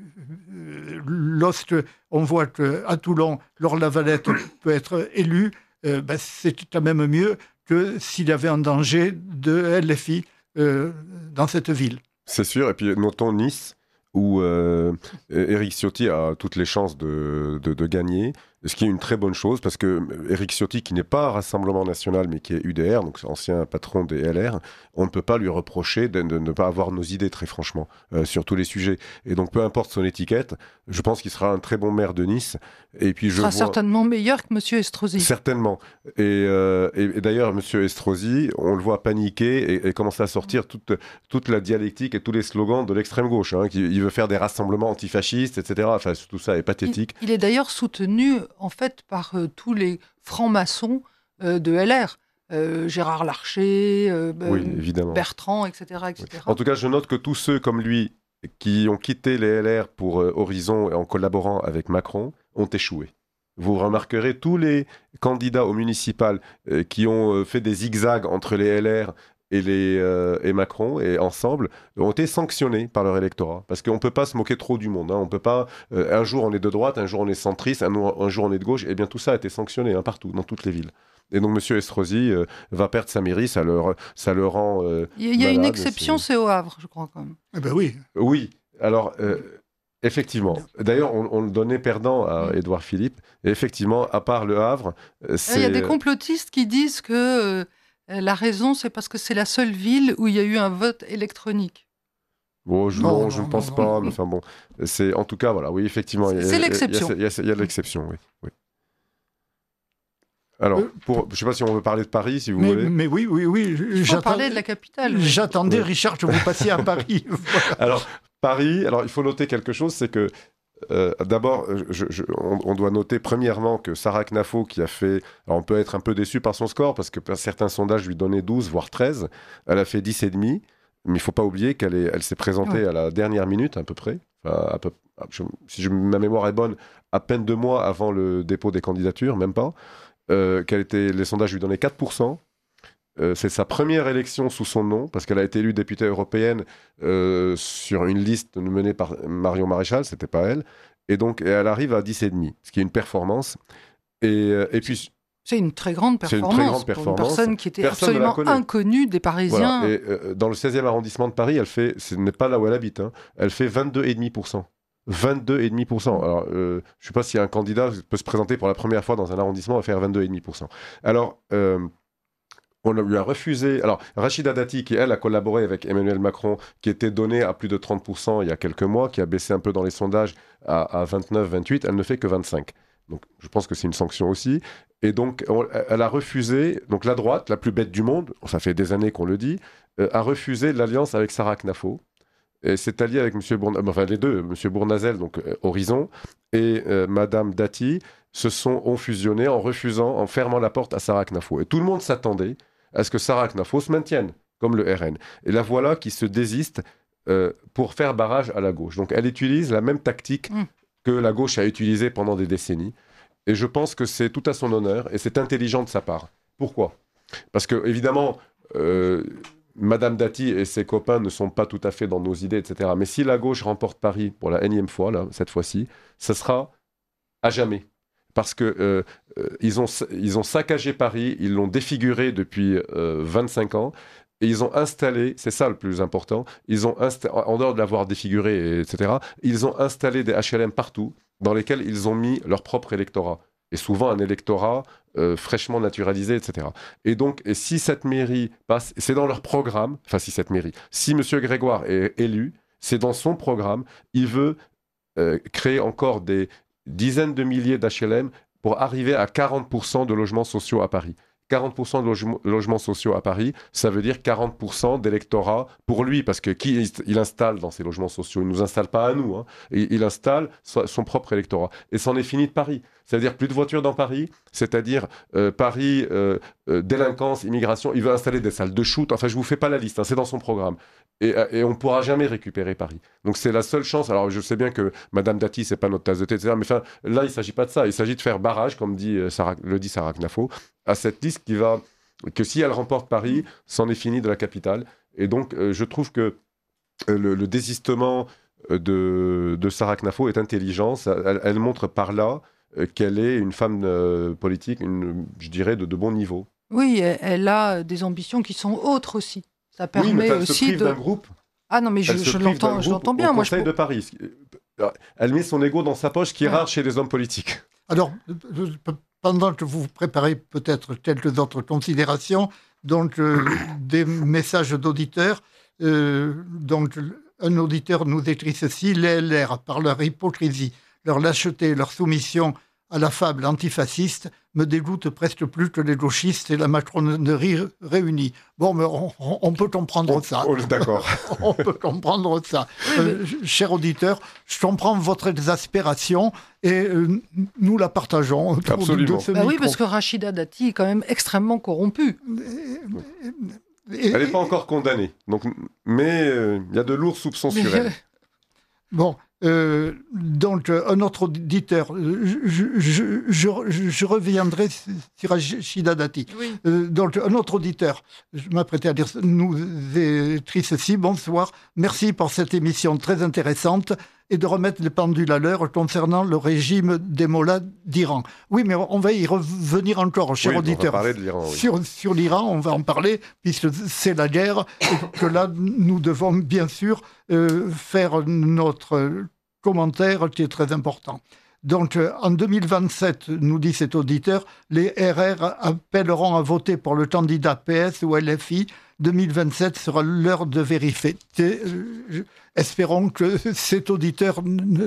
Speaker 1: lorsque on voit qu'à Toulon, Laure Lavalette peut être élue, c'est quand même mieux que s'il y avait un danger de LFI dans cette ville.
Speaker 3: C'est sûr, et puis notons Nice, où Éric Ciotti a toutes les chances de gagner, ce qui est une très bonne chose, parce que Éric Ciotti, qui n'est pas Rassemblement National, mais qui est UDR, donc ancien patron des LR, on ne peut pas lui reprocher de ne pas avoir nos idées, très franchement, sur tous les sujets. Et donc, peu importe son étiquette, je pense qu'il sera un très bon maire de Nice. Et puis,
Speaker 2: il sera certainement meilleur que M. Estrosi.
Speaker 3: Certainement. Et d'ailleurs, M. Estrosi, on le voit paniquer et commencer à sortir toute la dialectique et tous les slogans de l'extrême gauche. Il veut faire des rassemblements antifascistes, etc. Enfin, tout ça est pathétique.
Speaker 2: Il est d'ailleurs soutenu, en fait, par tous les francs-maçons de LR. Gérard Larcher,
Speaker 3: oui,
Speaker 2: Bertrand, etc., etc.
Speaker 3: En tout cas, je note que tous ceux comme lui qui ont quitté les LR pour Horizon en collaborant avec Macron ont échoué. Vous remarquerez tous les candidats au municipal qui ont fait des zigzags entre les LR et Macron, et ensemble, ont été sanctionnés par leur électorat. Parce qu'on ne peut pas se moquer trop du monde. On peut pas, un jour on est de droite, un jour on est centriste, un jour on est de gauche. Et bien tout ça a été sanctionné partout, dans toutes les villes. Et donc M. Estrosi va perdre sa mairie, ça le rend
Speaker 2: il y a une exception, c'est au Havre, je crois, quand même.
Speaker 1: Eh ben oui.
Speaker 3: Oui, alors... effectivement. D'ailleurs, on le donnait perdant à Édouard Philippe. Et effectivement, à part le Havre, c'est...
Speaker 2: Il y a des complotistes qui disent que la raison, c'est parce que c'est la seule ville où il y a eu un vote électronique.
Speaker 3: Bon, je ne pense pas, mais enfin bon. C'est, en tout cas, voilà, oui, effectivement.
Speaker 2: C'est l'exception.
Speaker 3: Il y a l'exception, oui. Alors, je ne sais pas si on veut parler de Paris, si vous voulez.
Speaker 1: Mais oui.
Speaker 2: Il faut parler de la capitale.
Speaker 1: J'attendais, Richard, que vous passiez à Paris.
Speaker 3: Alors, Paris, il faut noter quelque chose, c'est que d'abord, on doit noter premièrement que Sarah Knafo, qui a fait... Alors, on peut être un peu déçu par son score, parce que certains sondages lui donnaient 12, voire 13. Elle a fait 10,5, mais il ne faut pas oublier qu'elle s'est présentée à la dernière minute, à peu près. Enfin, si ma mémoire est bonne, à peine 2 mois avant le dépôt des candidatures, même pas. les sondages lui donnaient 4%. C'est sa première élection sous son nom, parce qu'elle a été élue députée européenne sur une liste menée par Marion Maréchal, c'était pas elle. Et donc, elle arrive à 10,5%, ce qui est une performance. Et puis...
Speaker 2: C'est une très grande performance pour une personne qui était absolument inconnue des Parisiens.
Speaker 3: Voilà. Et dans le 16e arrondissement de Paris, ce n'est pas là où elle habite, hein, elle fait 22,5%. 22,5%. Alors, je ne sais pas si un candidat peut se présenter pour la première fois dans un arrondissement à faire 22,5%. Alors, on lui a refusé. Alors, Rachida Dati, qui elle a collaboré avec Emmanuel Macron, qui était donné à plus de 30% il y a quelques mois, qui a baissé un peu dans les sondages à 29, 28, elle ne fait que 25%. Donc, je pense que c'est une sanction aussi. Et donc, elle a refusé, donc la droite, la plus bête du monde, ça fait des années qu'on le dit, a refusé l'alliance avec Sarah Knafo. Et s'est allié avec les deux, M. Bournazel, donc Horizon, et Mme Dati, ont fusionné en fermant la porte à Sarah Knafo. Et tout le monde s'attendait à ce que Sarah Knafo se maintienne, comme le RN. Et la voilà qui se désiste pour faire barrage à la gauche. Donc, elle utilise la même tactique que la gauche a utilisée pendant des décennies. Et je pense que c'est tout à son honneur et c'est intelligent de sa part. Pourquoi ? Parce que, évidemment, Madame Dati et ses copains ne sont pas tout à fait dans nos idées, etc. Mais si la gauche remporte Paris pour la énième fois, là, cette fois-ci, ça sera à jamais. Parce que ils ont saccagé Paris, ils l'ont défiguré depuis 25 ans. Et ils ont installé, c'est ça le plus important, en dehors de l'avoir défiguré, etc., ils ont installé des HLM partout dans lesquels ils ont mis leur propre électorat. Et souvent un électorat fraîchement naturalisé, etc. Et donc, si cette mairie passe, c'est dans leur programme, si M. Grégoire est élu, c'est dans son programme, il veut créer encore des dizaines de milliers d'HLM pour arriver à 40% de logements sociaux à Paris. 40% de logements sociaux à Paris, ça veut dire 40% d'électorat pour lui, parce que qui il installe dans ces logements sociaux ? Il ne nous installe pas à nous, hein. Il installe son propre électorat. Et c'en est fini de Paris. C'est-à-dire plus de voitures dans Paris, c'est-à-dire Paris, délinquance, immigration. Il veut installer des salles de shoot. Enfin, je ne vous fais pas la liste, hein, c'est dans son programme. Et on ne pourra jamais récupérer Paris. Donc c'est la seule chance. Alors je sais bien que Madame Dati, ce n'est pas notre tasse de thé, etc. Mais là, il ne s'agit pas de ça. Il s'agit de faire barrage, comme le dit Sarah Knafo, à cette liste que si elle remporte Paris, c'en est fini de la capitale. Et donc je trouve que le désistement de Sarah Knafo est intelligent. Elle montre par là qu'elle est une femme politique, je dirais, de bon niveau.
Speaker 2: Oui, elle a des ambitions qui sont autres aussi. Ça permet
Speaker 3: oui, mais elle
Speaker 2: aussi
Speaker 3: se prive d'un groupe.
Speaker 2: Ah non, mais je l'entends bien.
Speaker 3: Au Conseil de Paris. Elle met son ego dans sa poche, qui est rare chez les hommes politiques.
Speaker 1: Alors, pendant que vous préparez peut-être quelques autres considérations, donc des messages d'auditeurs, donc un auditeur nous écrit ceci: les LR, par leur hypocrisie, leur lâcheté, leur soumission à la fable antifasciste, me dégoûtent presque plus que les gauchistes et la macronerie réunis. Bon, mais on peut comprendre ça.
Speaker 3: On est d'accord.
Speaker 1: On peut comprendre ça. Cher auditeur, je comprends votre exaspération et nous la partageons.
Speaker 3: Absolument.
Speaker 2: Oui, parce que Rachida Dati est quand même extrêmement corrompue.
Speaker 3: Elle n'est pas encore condamnée, mais il y a de lourds soupçons sur elle.
Speaker 1: Bon. Donc, un autre auditeur, je reviendrai sur Rachida Dati.
Speaker 2: Oui.
Speaker 1: Donc, un autre auditeur, je m'apprêtais à dire, nous écrit ceci: bonsoir, merci pour cette émission très intéressante et de remettre les pendules à l'heure concernant le régime des mollahs d'Iran. Oui, mais on va y revenir encore, cher auditeur.
Speaker 3: On va parler de l'Iran, oui.
Speaker 1: Sur l'Iran, on va en parler, puisque c'est la guerre, et que là, nous devons bien sûr faire notre commentaire qui est très important. Donc, en 2027, nous dit cet auditeur, les RR appelleront à voter pour le candidat PS ou LFI. 2027 sera l'heure de vérifier. Espérons que cet auditeur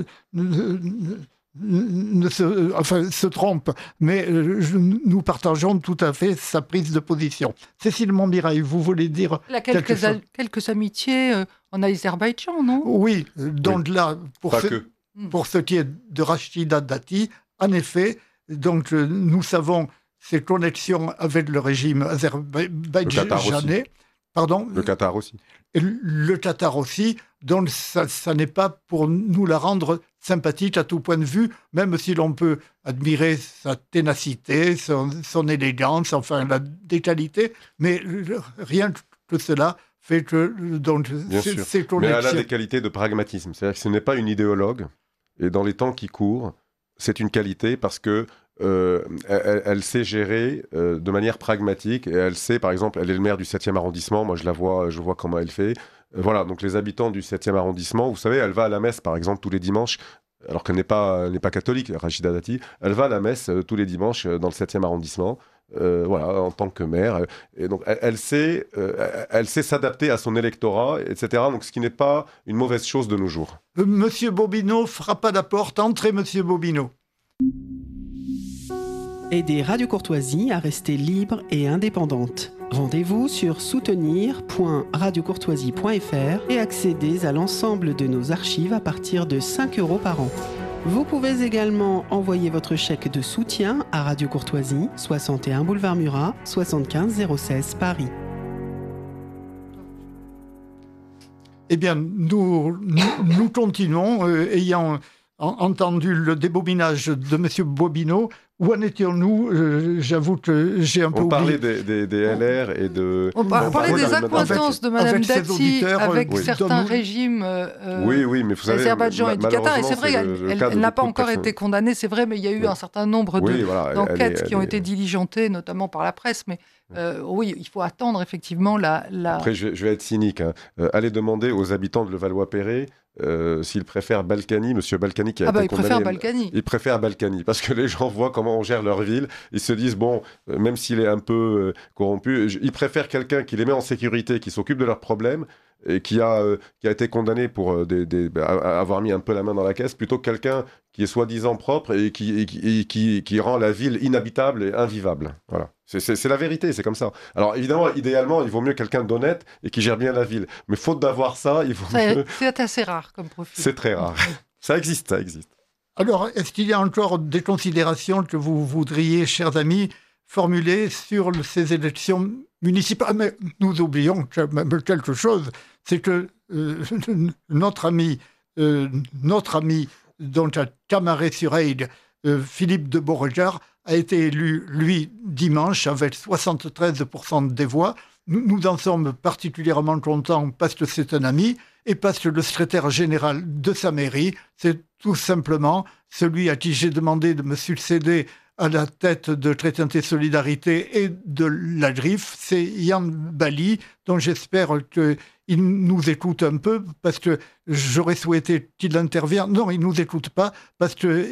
Speaker 1: se trompe, mais nous partageons tout à fait sa prise de position. Cécile Montmirail, vous voulez dire
Speaker 2: quelques amitiés en Azerbaïdjan, non ?
Speaker 1: Oui, donc là, pour ce qui est de Rachida Dati, en effet, donc nous savons ses connexions avec le régime azerbaïdjanais. Pardon ?
Speaker 3: Le Qatar aussi.
Speaker 1: Et le Qatar aussi, donc ça n'est pas pour nous la rendre sympathique à tout point de vue, même si l'on peut admirer sa ténacité, son élégance, enfin des qualités, mais rien que cela fait que donc c'est
Speaker 3: Mais elle a des qualités de pragmatisme, c'est-à-dire que ce n'est pas une idéologue, et dans les temps qui courent, c'est une qualité parce que elle sait gérer de manière pragmatique, et elle sait, par exemple, elle est le maire du 7e arrondissement, moi je vois comment elle fait. Voilà, donc les habitants du 7e arrondissement, vous savez, elle va à la messe, par exemple, tous les dimanches, alors qu'elle n'est pas catholique, Rachida Dati, elle va à la messe tous les dimanches dans le 7e arrondissement, voilà, en tant que maire. Et donc, elle sait s'adapter à son électorat, etc. Donc, ce qui n'est pas une mauvaise chose de nos jours.
Speaker 1: Monsieur Bobineau frappe à la porte. Entrez, Monsieur Bobineau.
Speaker 4: Aider Radio Courtoisie à rester libre et indépendante. Rendez-vous sur soutenir.radiocourtoisie.fr et accédez à l'ensemble de nos archives à partir de 5 € par an. Vous pouvez également envoyer votre chèque de soutien à Radio Courtoisie, 61 boulevard Murat, 75 016 Paris.
Speaker 1: Eh bien, nous continuons, ayant entendu le débobinage de M. Bobineau. Où en étions-nous ? J'avoue que j'ai un peu oublié.
Speaker 3: On parlait des LR et de...
Speaker 2: On parlait des accointances de Mme Dati avec certains régimes
Speaker 3: oui, mais vous savez,
Speaker 2: Azerbaïdjan et du Qatar. Et c'est vrai, elle n'a pas encore été condamnée, c'est vrai, mais il y a eu un certain nombre d'enquêtes qui ont été diligentées, notamment par la presse. Mais oui, il faut attendre effectivement la...
Speaker 3: Après, je vais être cynique. Allez demander aux habitants de Levallois-Perret s'ils préfèrent Balkany, M. Balkany qui a été condamné. Il préfère Balkany, parce que les gens voient comment on gère leur ville. Ils se disent, bon, même s'il est un peu corrompu, ils préfèrent quelqu'un qui les met en sécurité, qui s'occupe de leurs problèmes, et qui a été condamné pour avoir mis un peu la main dans la caisse, plutôt que quelqu'un qui est soi-disant propre et qui rend la ville inhabitable et invivable. Voilà. C'est la vérité, c'est comme ça. Alors évidemment, idéalement, il vaut mieux quelqu'un d'honnête et qui gère bien la ville. Mais faute d'avoir ça, il vaut mieux...
Speaker 2: C'est assez rare comme profil.
Speaker 3: C'est très rare. Ça existe.
Speaker 1: Alors, est-ce qu'il y a encore des considérations que vous voudriez, chers amis, formuler sur ces élections municipales ? Mais nous oublions même quelque chose, c'est que notre ami donc à Camaret-sur-Aigle, Philippe de Beauregard, a été élu, lui, dimanche, avec 73% des voix. Nous en sommes particulièrement contents parce que c'est un ami et parce que le secrétaire général de sa mairie, c'est tout simplement celui à qui j'ai demandé de me succéder à la tête de Chrétienté Solidarité et de la Griffe, c'est Yann Bali, dont j'espère qu'il nous écoute un peu, parce que j'aurais souhaité qu'il intervienne. Non, il ne nous écoute pas, parce qu'il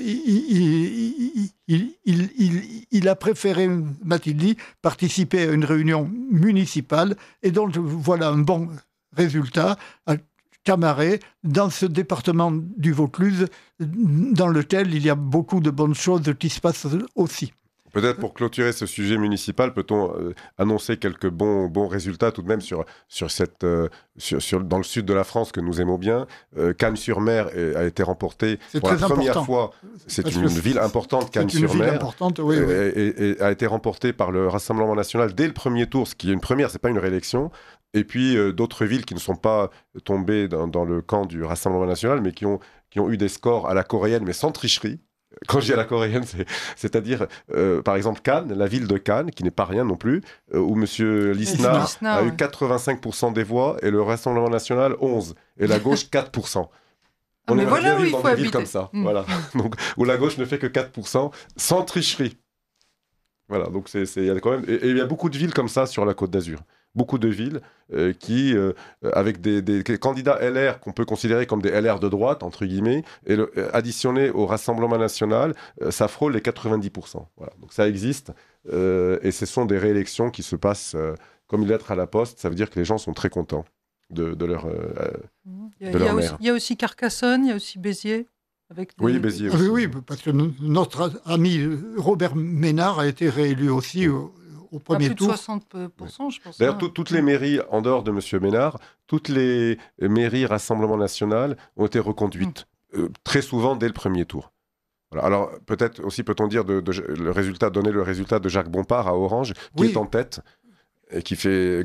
Speaker 1: a préféré, m'a-t-il dit, participer à une réunion municipale, et donc voilà un bon résultat à Camaret, dans ce département du Vaucluse, dans lequel il y a beaucoup de bonnes choses qui se passent aussi.
Speaker 3: Peut-être pour clôturer ce sujet municipal, peut-on annoncer quelques bons résultats tout de même sur dans le sud de la France que nous aimons bien. Cannes-sur-Mer a été remportée pour la première fois. C'est une ville importante, Cannes-sur-Mer, et a été remportée par le Rassemblement national dès le premier tour, ce qui est une première, c'est pas une réélection. Et puis d'autres villes qui ne sont pas tombées dans le camp du Rassemblement national, mais qui ont eu des scores à la coréenne, mais sans tricherie. Quand je dis à la coréenne, c'est-à-dire, par exemple, Cannes, la ville de Cannes, qui n'est pas rien non plus, où M. Lisna a eu 85% des voix et le Rassemblement national 11%, et la gauche 4%. On est
Speaker 2: voilà où il
Speaker 3: dans
Speaker 2: faut
Speaker 3: des
Speaker 2: habiter.
Speaker 3: villes comme ça, voilà. Donc, où la gauche ne fait que 4%, sans tricherie. Voilà, donc il y a quand même, et il y a beaucoup de villes comme ça sur la Côte d'Azur. Beaucoup de villes qui, avec des candidats LR qu'on peut considérer comme des LR de droite, entre guillemets, et additionnés au Rassemblement national, ça frôle les 90%. Voilà. Donc ça existe, et ce sont des réélections qui se passent comme une lettre à la poste. Ça veut dire que les gens sont très contents de leur maire.
Speaker 2: Il y a aussi Carcassonne, il y a aussi Béziers.
Speaker 3: Oui, Béziers aussi.
Speaker 1: Oui, parce que notre ami Robert Ménard a été réélu aussi au premier tour.
Speaker 2: Plus de 60%, je pense.
Speaker 3: D'ailleurs, toutes les mairies, en dehors de M. Ménard, toutes les mairies Rassemblement national ont été reconduites, très souvent dès le premier tour. Voilà. Alors, peut-être aussi peut-on dire donner le résultat de Jacques Bompard à Orange, qui est en tête, et qui fait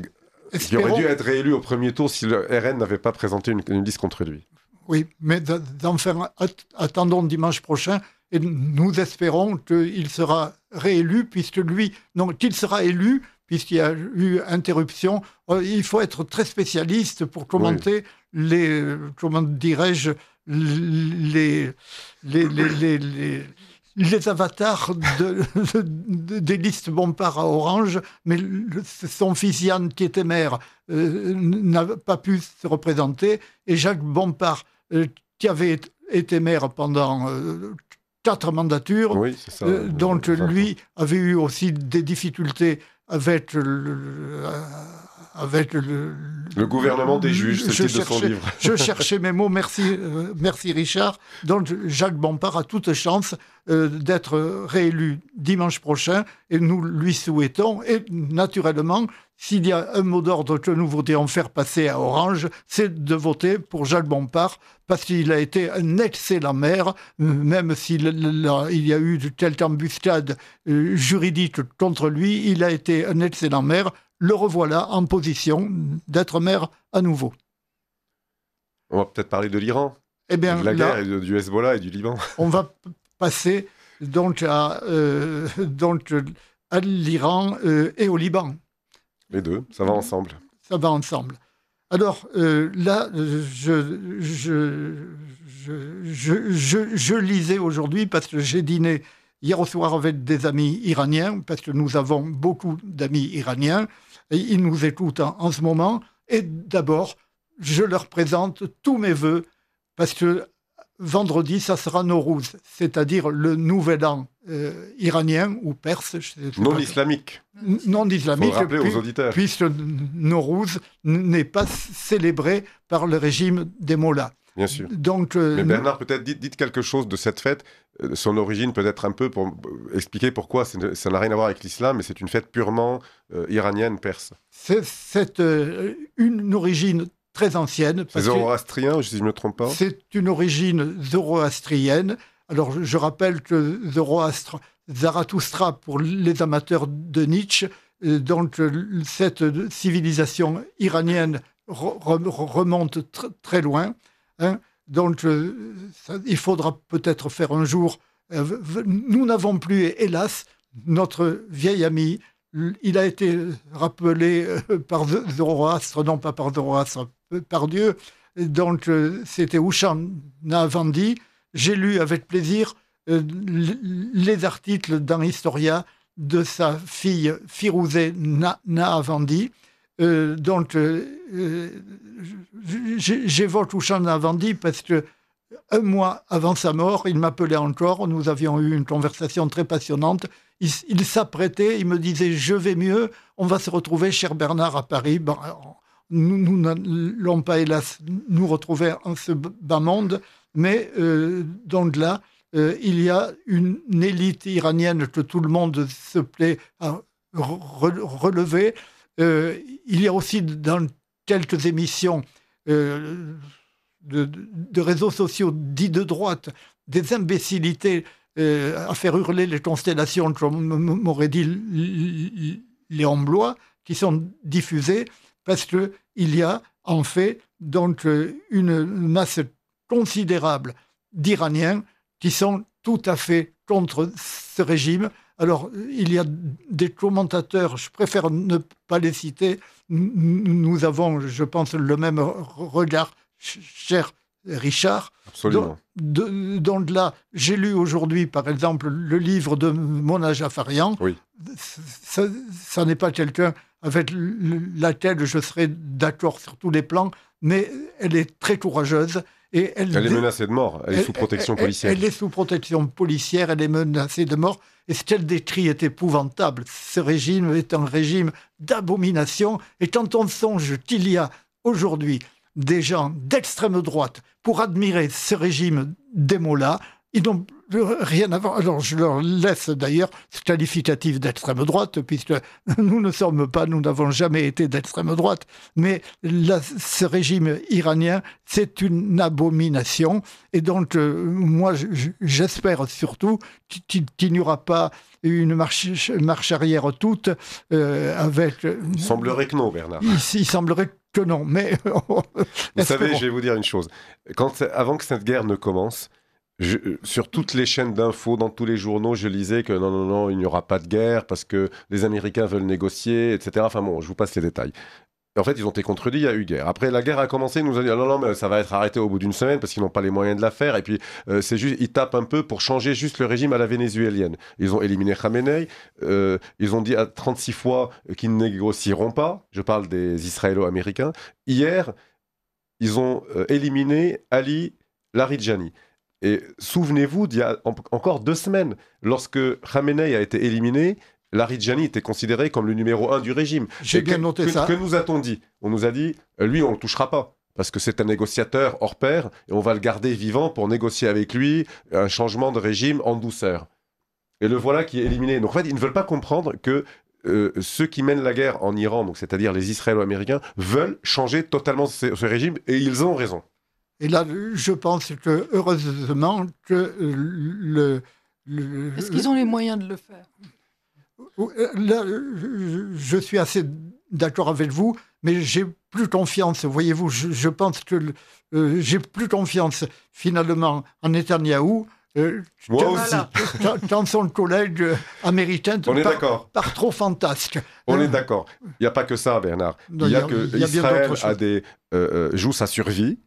Speaker 3: qui aurait dû être réélu au premier tour si le RN n'avait pas présenté une liste contre lui.
Speaker 1: Oui, mais enfin, attendons dimanche prochain et nous espérons qu'il sera réélu qu'il sera élu puisqu'il y a eu interruption. Il faut être très spécialiste pour commenter les avatars des listes Bompard à Orange, mais son fils Yann, qui était maire, n'a pas pu se représenter, et Jacques Bompard, qui avait été maire pendant 4 mandatures, dont lui avait eu aussi des difficultés avec le
Speaker 3: gouvernement des juges, c'est le titre de son livre.
Speaker 1: Je cherchais mes mots, merci Richard. Donc Jacques Bompard a toute chance d'être réélu dimanche prochain et nous lui souhaitons. Et naturellement, s'il y a un mot d'ordre que nous voudrions faire passer à Orange, c'est de voter pour Jacques Bompard parce qu'il a été un excellent maire, même s'il y a eu quelques embuscades juridiques contre lui, il a été un excellent maire. Le revoilà en position d'être maire à nouveau.
Speaker 3: On va peut-être parler de l'Iran,
Speaker 1: de la
Speaker 3: guerre, et du Hezbollah et du Liban.
Speaker 1: On va passer donc à l'Iran et au Liban.
Speaker 3: Les deux, ça va ensemble.
Speaker 1: Ça va ensemble. Alors là, je lisais aujourd'hui parce que j'ai dîné hier au soir avec des amis iraniens, parce que nous avons beaucoup d'amis iraniens, et ils nous écoutent en ce moment. Et d'abord, je leur présente tous mes vœux, parce que vendredi, ça sera Nowruz, c'est-à-dire le nouvel an iranien ou perse.
Speaker 3: Non islamique.
Speaker 1: Non islamique.
Speaker 3: Il faut rappeler aux auditeurs.
Speaker 1: Puisque Nowruz n'est pas célébré par le régime des mollahs.
Speaker 3: Bien sûr.
Speaker 1: Donc,
Speaker 3: mais Bernard, peut-être dites quelque chose de cette fête, son origine peut-être un peu pour expliquer pourquoi ça n'a rien à voir avec l'islam, mais c'est une fête purement iranienne, perse.
Speaker 1: C'est une origine très ancienne.
Speaker 3: C'est zoroastrien, si je ne me trompe pas.
Speaker 1: C'est une origine zoroastrienne. Alors, je rappelle que Zoroastre, Zarathustra, pour les amateurs de Nietzsche, donc cette civilisation iranienne remonte très loin. Donc, il faudra peut-être faire un jour. Nous n'avons plus, hélas, notre vieil ami. Il a été rappelé par Zoroastre, non pas par Zoroastre, par Dieu. Donc, c'était Ushan Nahavandi. J'ai lu avec plaisir les articles dans Historia de sa fille Firouzeh Nahavandi. J'évoque Ushan Nahavandi parce que un mois avant sa mort, il m'appelait encore. Nous avions eu une conversation très passionnante. Il s'apprêtait, il me disait « Je vais mieux, on va se retrouver, cher Bernard, à Paris. » Bon, nous n'allons pas, hélas, nous retrouver en ce bas monde, mais donc là, il y a une élite iranienne que tout le monde se plaît à relever. Il y a aussi dans quelques émissions de réseaux sociaux dits de droite des imbécilités à faire hurler les constellations, comme m'aurait dit Léon Blois, qui sont diffusées parce qu'il y a en fait donc une masse considérable d'Iraniens qui sont tout à fait contre ce régime. Alors, il y a des commentateurs, je préfère ne pas les citer. Nous avons, je pense, le même regard, cher Richard.
Speaker 3: Absolument.
Speaker 1: Donc là, j'ai lu aujourd'hui, par exemple, le livre de Mona Jafarian.
Speaker 3: Oui.
Speaker 1: Ça n'est pas quelqu'un avec laquelle je serais d'accord sur tous les plans, mais elle est très courageuse. Et elle
Speaker 3: est menacée de mort, elle est sous protection policière.
Speaker 1: Elle est sous protection policière, elle est menacée de mort. Et ce qu'elle décrit est épouvantable. Ce régime est un régime d'abomination. Et quand on songe qu'il y a aujourd'hui des gens d'extrême droite pour admirer ce régime des mollahs, ils n'ont Rien à voir. Alors, je leur laisse d'ailleurs ce qualificatif d'extrême droite, puisque nous n'avons jamais été d'extrême droite. Mais ce régime iranien, c'est une abomination. Et donc, moi, j'espère surtout qu'il n'y aura pas une marche arrière toute avec...
Speaker 3: Il semblerait que non, Bernard.
Speaker 1: Il semblerait que non, mais...
Speaker 3: Vous savez, je vais vous dire une chose. Avant que cette guerre ne commence, sur toutes les chaînes d'infos, dans tous les journaux, je lisais que non, il n'y aura pas de guerre parce que les Américains veulent négocier, etc. Enfin bon, je vous passe les détails. En fait, ils ont été contredits, il y a eu guerre. Après, la guerre a commencé, ils nous ont dit non, mais ça va être arrêté au bout d'une semaine parce qu'ils n'ont pas les moyens de la faire. Et puis, c'est juste, ils tapent un peu pour changer juste le régime à la vénézuélienne. Ils ont éliminé Khamenei, ils ont dit 36 fois qu'ils ne négocieront pas. Je parle des Israélo-Américains. Hier, ils ont éliminé Ali Larijani. Et souvenez-vous d'il y a encore 2 semaines, lorsque Khamenei a été éliminé, Larijani était considéré comme le numéro 1 du régime.
Speaker 1: J'ai bien noté ça.
Speaker 3: Que nous a-t-on dit ? On nous a dit, lui, on ne le touchera pas, parce que c'est un négociateur hors pair, et on va le garder vivant pour négocier avec lui un changement de régime en douceur. Et le voilà qui est éliminé. Donc en fait, ils ne veulent pas comprendre que ceux qui mènent la guerre en Iran, donc c'est-à-dire les Israélo-Américains, veulent changer totalement ce régime, et ils ont raison.
Speaker 1: Et là, je pense que, heureusement, que
Speaker 2: Est-ce qu'ils ont les moyens de le faire ?
Speaker 1: Là, je suis assez d'accord avec vous, mais j'ai plus confiance. Voyez-vous, je pense que j'ai plus confiance finalement en Netanyahou.
Speaker 3: Moi aussi.
Speaker 1: Dans son collègue américain, par trop fantasque.
Speaker 3: On est d'accord. Il n'y a pas que ça, Bernard. Il y a que Israël joue sa survie.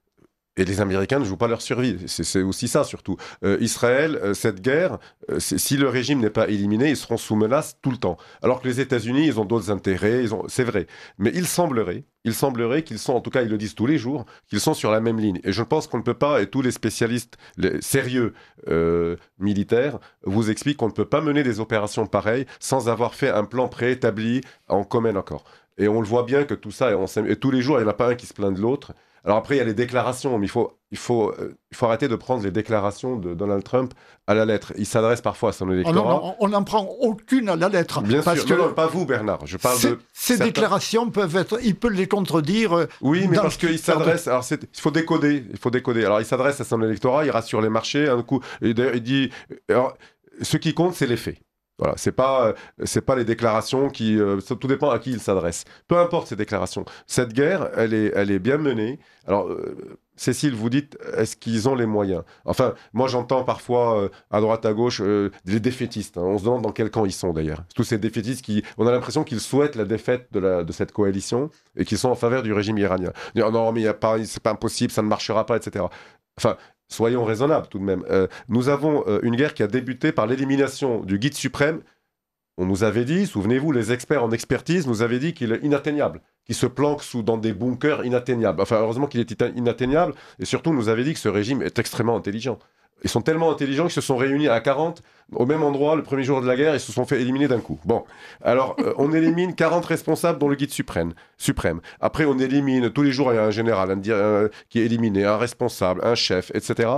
Speaker 3: Et les Américains ne jouent pas leur survie. C'est aussi ça, surtout. Israël, cette guerre, si le régime n'est pas éliminé, ils seront sous menace tout le temps. Alors que les États-Unis, ils ont d'autres intérêts, c'est vrai. Mais il semblerait qu'ils sont, en tout cas, ils le disent tous les jours, qu'ils sont sur la même ligne. Et je pense qu'on ne peut pas, et tous les spécialistes sérieux militaires vous expliquent qu'on ne peut pas mener des opérations pareilles sans avoir fait un plan préétabli en commun accord. Et on le voit bien que tout ça, et tous les jours, il n'y en a pas un qui se plaint de l'autre. Alors après, il y a les déclarations, mais il faut arrêter de prendre les déclarations de Donald Trump à la lettre. Il s'adresse parfois à son électorat.
Speaker 1: On n'en prend aucune à la lettre.
Speaker 3: Bien sûr, non, pas vous, Bernard. Je parle de
Speaker 1: ces déclarations il peut les contredire.
Speaker 3: Oui, mais parce qu'il s'adresse. Alors, il faut décoder. Alors, il s'adresse à son électorat, il rassure les marchés. Un coup, et d'ailleurs, il dit. Alors, ce qui compte, c'est les faits. Voilà, c'est pas les déclarations qui... tout dépend à qui il s'adresse. Peu importe ces déclarations. Cette guerre, elle est bien menée. Alors, Cécile, vous dites, est-ce qu'ils ont les moyens ? Enfin, moi j'entends parfois, à droite, à gauche, des défaitistes. Hein. On se demande dans quel camp ils sont d'ailleurs. Tous ces défaitistes on a l'impression qu'ils souhaitent la défaite de cette coalition et qu'ils sont en faveur du régime iranien. Non, mais c'est pas impossible, ça ne marchera pas, etc. Enfin... Soyons raisonnables tout de même. Nous avons une guerre qui a débuté par l'élimination du guide suprême. On nous avait dit, souvenez-vous, les experts en expertise nous avaient dit qu'il est inatteignable, qu'il se planque dans des bunkers inatteignables. Enfin, heureusement qu'il est inatteignable. Et surtout, on nous avait dit que ce régime est extrêmement intelligent. Ils sont tellement intelligents qu'ils se sont réunis à 40 au même endroit le premier jour de la guerre et se sont fait éliminer d'un coup. Bon, alors on élimine 40 responsables dont le guide suprême. Après on élimine, tous les jours il y a un général qui est éliminé, un responsable, un chef, etc.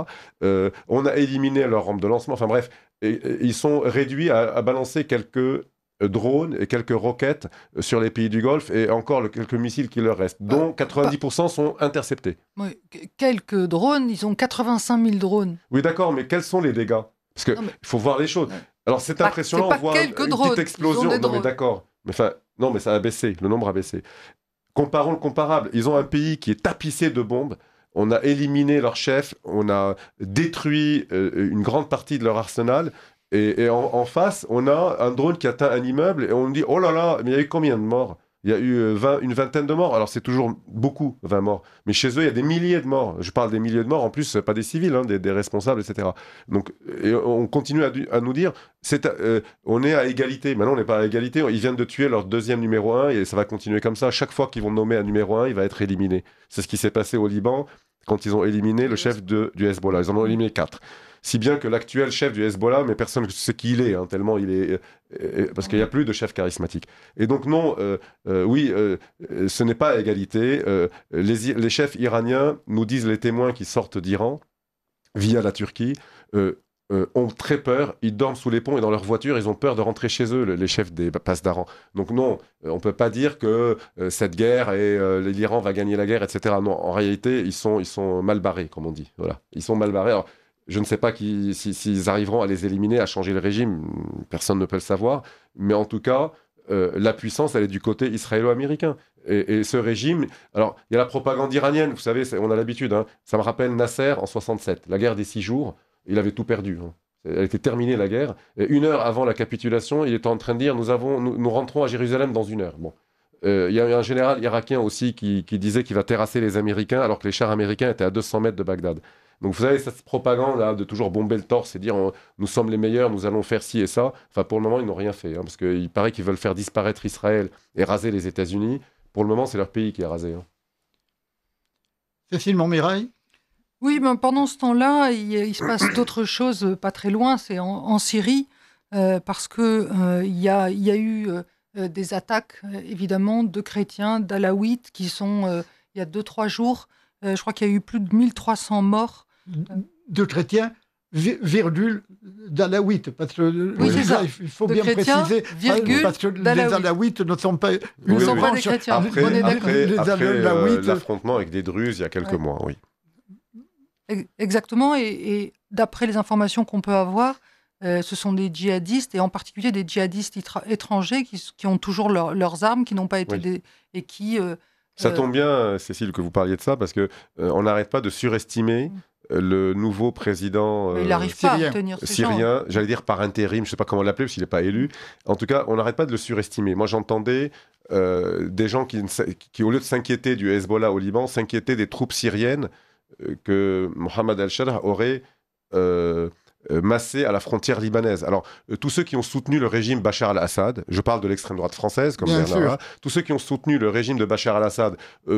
Speaker 3: On a éliminé leur rampe de lancement, enfin bref, et ils sont réduits à balancer quelques drones et quelques roquettes sur les pays du Golfe et encore quelques missiles qui leur restent, dont 90% sont interceptés.
Speaker 2: Oui, quelques drones, ils ont 85 000 drones.
Speaker 3: Oui, d'accord, mais quels sont les dégâts ? Parce qu'il faut voir les choses. Alors, c'est impressionnant, on voit une petite explosion. Non, mais d'accord. Mais ça a baissé, le nombre a baissé. Comparons le comparable. Ils ont un pays qui est tapissé de bombes. On a éliminé leur chef, on a détruit une grande partie de leur arsenal. Et en face, on a un drone qui atteint un immeuble et on dit « Oh là là, mais il y a eu combien de morts ?» Il y a eu une vingtaine de morts. Alors, c'est toujours beaucoup, 20 morts. Mais chez eux, il y a des milliers de morts. Je parle des milliers de morts, en plus, pas des civils, hein, des responsables, etc. Donc, et on continue à nous dire on est à égalité. Maintenant, on n'est pas à égalité. Ils viennent de tuer leur deuxième numéro 1 et ça va continuer comme ça. Chaque fois qu'ils vont nommer un numéro 1, il va être éliminé. C'est ce qui s'est passé au Liban quand ils ont éliminé le chef du Hezbollah. Ils en ont éliminé 4. Si bien que l'actuel chef du Hezbollah, mais personne ne sait qui il est, hein, tellement il est... parce qu'il n'y a plus de chef charismatique. Et donc non, ce n'est pas à égalité. Les chefs iraniens, nous disent les témoins qui sortent d'Iran, via la Turquie, ont très peur, ils dorment sous les ponts et dans leur voiture, ils ont peur de rentrer chez eux, les chefs des Pasdaran. Donc non, on ne peut pas dire que cette guerre et l'Iran va gagner la guerre, etc. Non, en réalité, ils sont mal barrés, comme on dit. Voilà. Ils sont mal barrés. Alors, je ne sais pas s'ils arriveront à les éliminer, à changer le régime, personne ne peut le savoir, mais en tout cas, la puissance, elle est du côté israélo-américain. Et ce régime... Alors, il y a la propagande iranienne, vous savez, on a l'habitude, hein. Ça me rappelle Nasser en 67, la guerre des 6 jours. Il avait tout perdu. Hein. Elle était terminée, la guerre. Et 1 heure avant la capitulation, il était en train de dire nous rentrons à Jérusalem dans 1 heure. Bon. Il y a un général irakien aussi qui disait qu'il va terrasser les Américains alors que les chars américains étaient à 200 mètres de Bagdad. Donc vous savez, cette propagande là, de toujours bomber le torse et dire nous sommes les meilleurs, nous allons faire ci et ça. Enfin, pour le moment, ils n'ont rien fait. Hein, parce qu'il paraît qu'ils veulent faire disparaître Israël et raser les États-Unis. Pour le moment, c'est leur pays qui est rasé. Hein.
Speaker 1: Cécile Montmirail.
Speaker 2: Oui, ben pendant ce temps-là, il se passe d'autres choses pas très loin, c'est en Syrie, parce que il y a eu des attaques, évidemment, de chrétiens, d'alaouites, qui sont, il y a 2-3 jours, je crois qu'il y a eu plus de 1300 morts.
Speaker 1: De chrétiens, virgule, d'alaouites, parce que
Speaker 2: oui, c'est ça.
Speaker 1: Il faut
Speaker 2: de
Speaker 1: bien préciser, parce que les alaouites ne sont pas...
Speaker 2: Ne sont pas des chrétiens,
Speaker 3: après,
Speaker 2: on est d'accord.
Speaker 3: Après l'affrontement avec des Druzes, il y a quelques mois, oui.
Speaker 2: Exactement, et d'après les informations qu'on peut avoir, ce sont des djihadistes, et en particulier des djihadistes étrangers qui ont toujours leurs armes, qui n'ont pas été... et qui...
Speaker 3: ça tombe bien, Cécile, que vous parliez de ça, parce qu'on n'arrête pas de surestimer le nouveau président
Speaker 2: il n'arrive pas à tenir ce
Speaker 3: syrien, j'allais dire par intérim, je ne sais pas comment l'appeler, parce qu'il n'est pas élu. En tout cas, on n'arrête pas de le surestimer. Moi, j'entendais des gens qui, au lieu de s'inquiéter du Hezbollah au Liban, s'inquiétaient des troupes syriennes que Mohamed al-Shadr aurait massé à la frontière libanaise. Alors, tous ceux qui ont soutenu le régime Bachar al-Assad, je parle de l'extrême droite française, comme Bernard, tous ceux qui ont soutenu le régime de Bachar al-Assad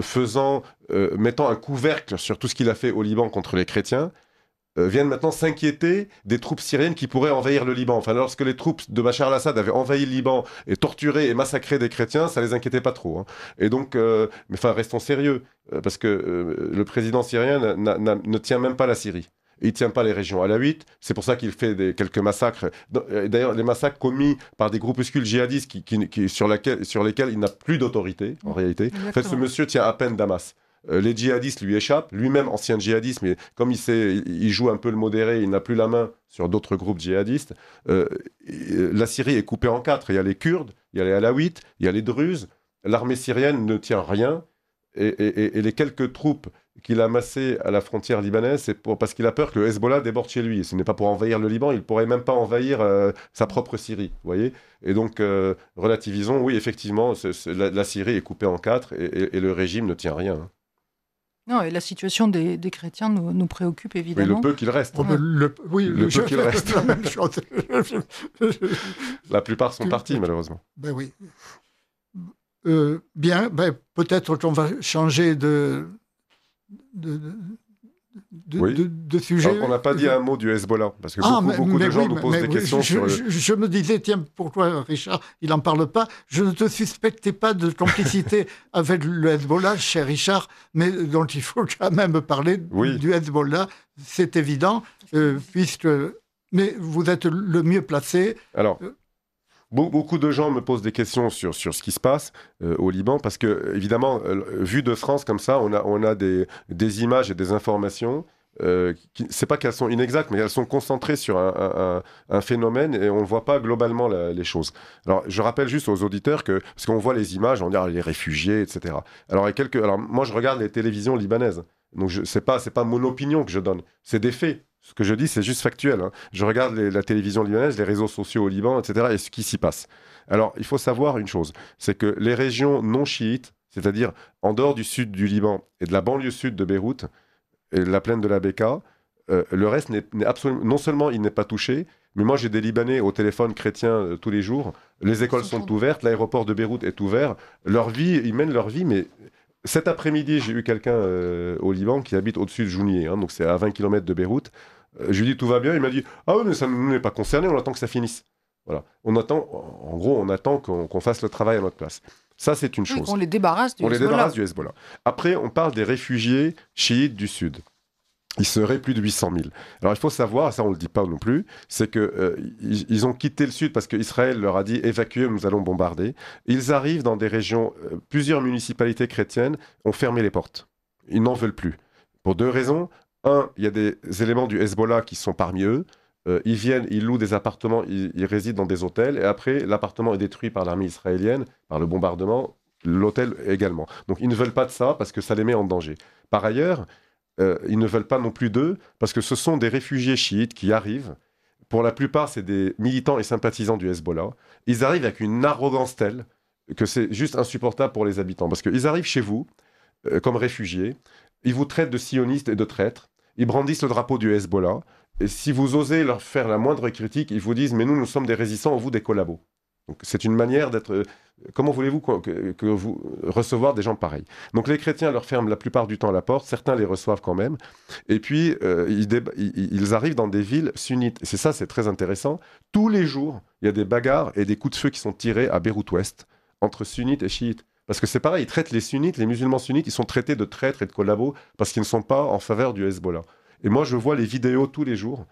Speaker 3: mettant un couvercle sur tout ce qu'il a fait au Liban contre les chrétiens, viennent maintenant s'inquiéter des troupes syriennes qui pourraient envahir le Liban. Enfin, lorsque les troupes de Bachar al-Assad avaient envahi le Liban et torturé et massacré des chrétiens, ça les inquiétait pas trop. Hein. Et donc, mais enfin, restons sérieux, parce que le président syrien ne tient même pas la Syrie. Il ne tient pas les régions alaouites, c'est pour ça qu'il fait quelques massacres. D'ailleurs, les massacres commis par des groupuscules djihadistes sur lesquels il n'a plus d'autorité, en réalité.
Speaker 2: Exactement.
Speaker 3: En fait, ce monsieur tient à peine Damas. Les djihadistes lui échappent, lui-même ancien djihadiste, mais comme il joue un peu le modéré, il n'a plus la main sur d'autres groupes djihadistes. La Syrie est coupée en 4. Il y a les Kurdes, il y a les Alaouites, il y a les Druzes. L'armée syrienne ne tient rien. Et les quelques troupes qu'il a massées à la frontière libanaise, c'est parce qu'il a peur que le Hezbollah déborde chez lui. Et ce n'est pas pour envahir le Liban, il ne pourrait même pas envahir sa propre Syrie. Vous voyez ? Et donc, relativisons, oui, effectivement, la Syrie est coupée en 4 et le régime ne tient rien. Hein.
Speaker 2: Non, et la situation des chrétiens nous préoccupe évidemment.
Speaker 3: Oui, le peu qu'il reste.
Speaker 1: Oh, le peu
Speaker 3: qu'il reste.
Speaker 1: La même chose.
Speaker 3: La plupart sont partis, malheureusement.
Speaker 1: Ben oui. Bien, peut-être qu'on va changer de sujet.
Speaker 3: Alors, on n'a pas dit un mot du Hezbollah, parce que beaucoup de gens nous posent des questions sur
Speaker 1: je me disais, tiens, pourquoi Richard, il n'en parle pas? Je ne te suspectais pas de complicité avec le Hezbollah, cher Richard, mais dont il faut quand même parler du Hezbollah, c'est évident, puisque... Mais vous êtes le mieux placé.
Speaker 3: Alors... Beaucoup de gens me posent des questions sur ce qui se passe au Liban, parce que, évidemment, vu de France comme ça, on a des images et des informations. C'est pas qu'elles sont inexactes, mais elles sont concentrées sur un phénomène et on ne voit pas globalement les choses. Alors, je rappelle juste aux auditeurs que, parce qu'on voit les images, on dit les réfugiés, etc. Alors, moi, je regarde les télévisions libanaises. Donc, c'est pas mon opinion que je donne, c'est des faits. Ce que je dis, c'est juste factuel. Hein. Je regarde la télévision libanaise, les réseaux sociaux au Liban, etc., et ce qui s'y passe. Alors, il faut savoir une chose, c'est que les régions non chiites, c'est-à-dire en dehors du sud du Liban et de la banlieue sud de Beyrouth, et de la plaine de la Bekaa, le reste n'est absolument... Non seulement il n'est pas touché, mais moi j'ai des Libanais au téléphone chrétien tous les jours, les écoles sont ouvertes, l'aéroport de Beyrouth est ouvert, ils mènent leur vie, mais... Cet après-midi, j'ai eu quelqu'un au Liban qui habite au-dessus de Jounieh, hein, donc c'est à 20 km de Beyrouth. Je lui ai dit tout va bien, il m'a dit ah oui mais ça ne nous est pas concerné, on attend que ça finisse. Voilà, on attend qu'on fasse le travail à notre place. Ça c'est une chose.
Speaker 2: On les débarrasse du Hezbollah.
Speaker 3: Après on parle des réfugiés chiites du sud. il serait plus de 800 000. Alors il faut savoir, ça on ne le dit pas non plus, c'est qu'ils ont quitté le sud parce qu'Israël leur a dit évacuez, nous allons bombarder. Ils arrivent dans des régions, plusieurs municipalités chrétiennes ont fermé les portes. Ils n'en veulent plus. Pour 2 raisons. Un, il y a des éléments du Hezbollah qui sont parmi eux. Ils viennent, ils louent des appartements, ils résident dans des hôtels, et après l'appartement est détruit par l'armée israélienne, par le bombardement, l'hôtel également. Donc ils ne veulent pas de ça parce que ça les met en danger. Par ailleurs, ils ne veulent pas non plus d'eux, parce que ce sont des réfugiés chiites qui arrivent. Pour la plupart, c'est des militants et sympathisants du Hezbollah. Ils arrivent avec une arrogance telle que c'est juste insupportable pour les habitants. Parce qu'ils arrivent chez vous, comme réfugiés, ils vous traitent de sionistes et de traîtres, ils brandissent le drapeau du Hezbollah, et si vous osez leur faire la moindre critique, ils vous disent « mais nous sommes des résistants, vous des collabos ». Donc c'est une manière d'être... Comment voulez-vous que vous recevoir des gens pareils? Donc les chrétiens leur ferment la plupart du temps la porte, certains les reçoivent quand même, et puis ils arrivent dans des villes sunnites. Et c'est très intéressant. Tous les jours, il y a des bagarres et des coups de feu qui sont tirés à Beyrouth-Ouest entre sunnites et chiites. Parce que c'est pareil, ils traitent les sunnites, les musulmans sunnites, ils sont traités de traîtres et de collabos parce qu'ils ne sont pas en faveur du Hezbollah. Et moi, je vois les vidéos tous les jours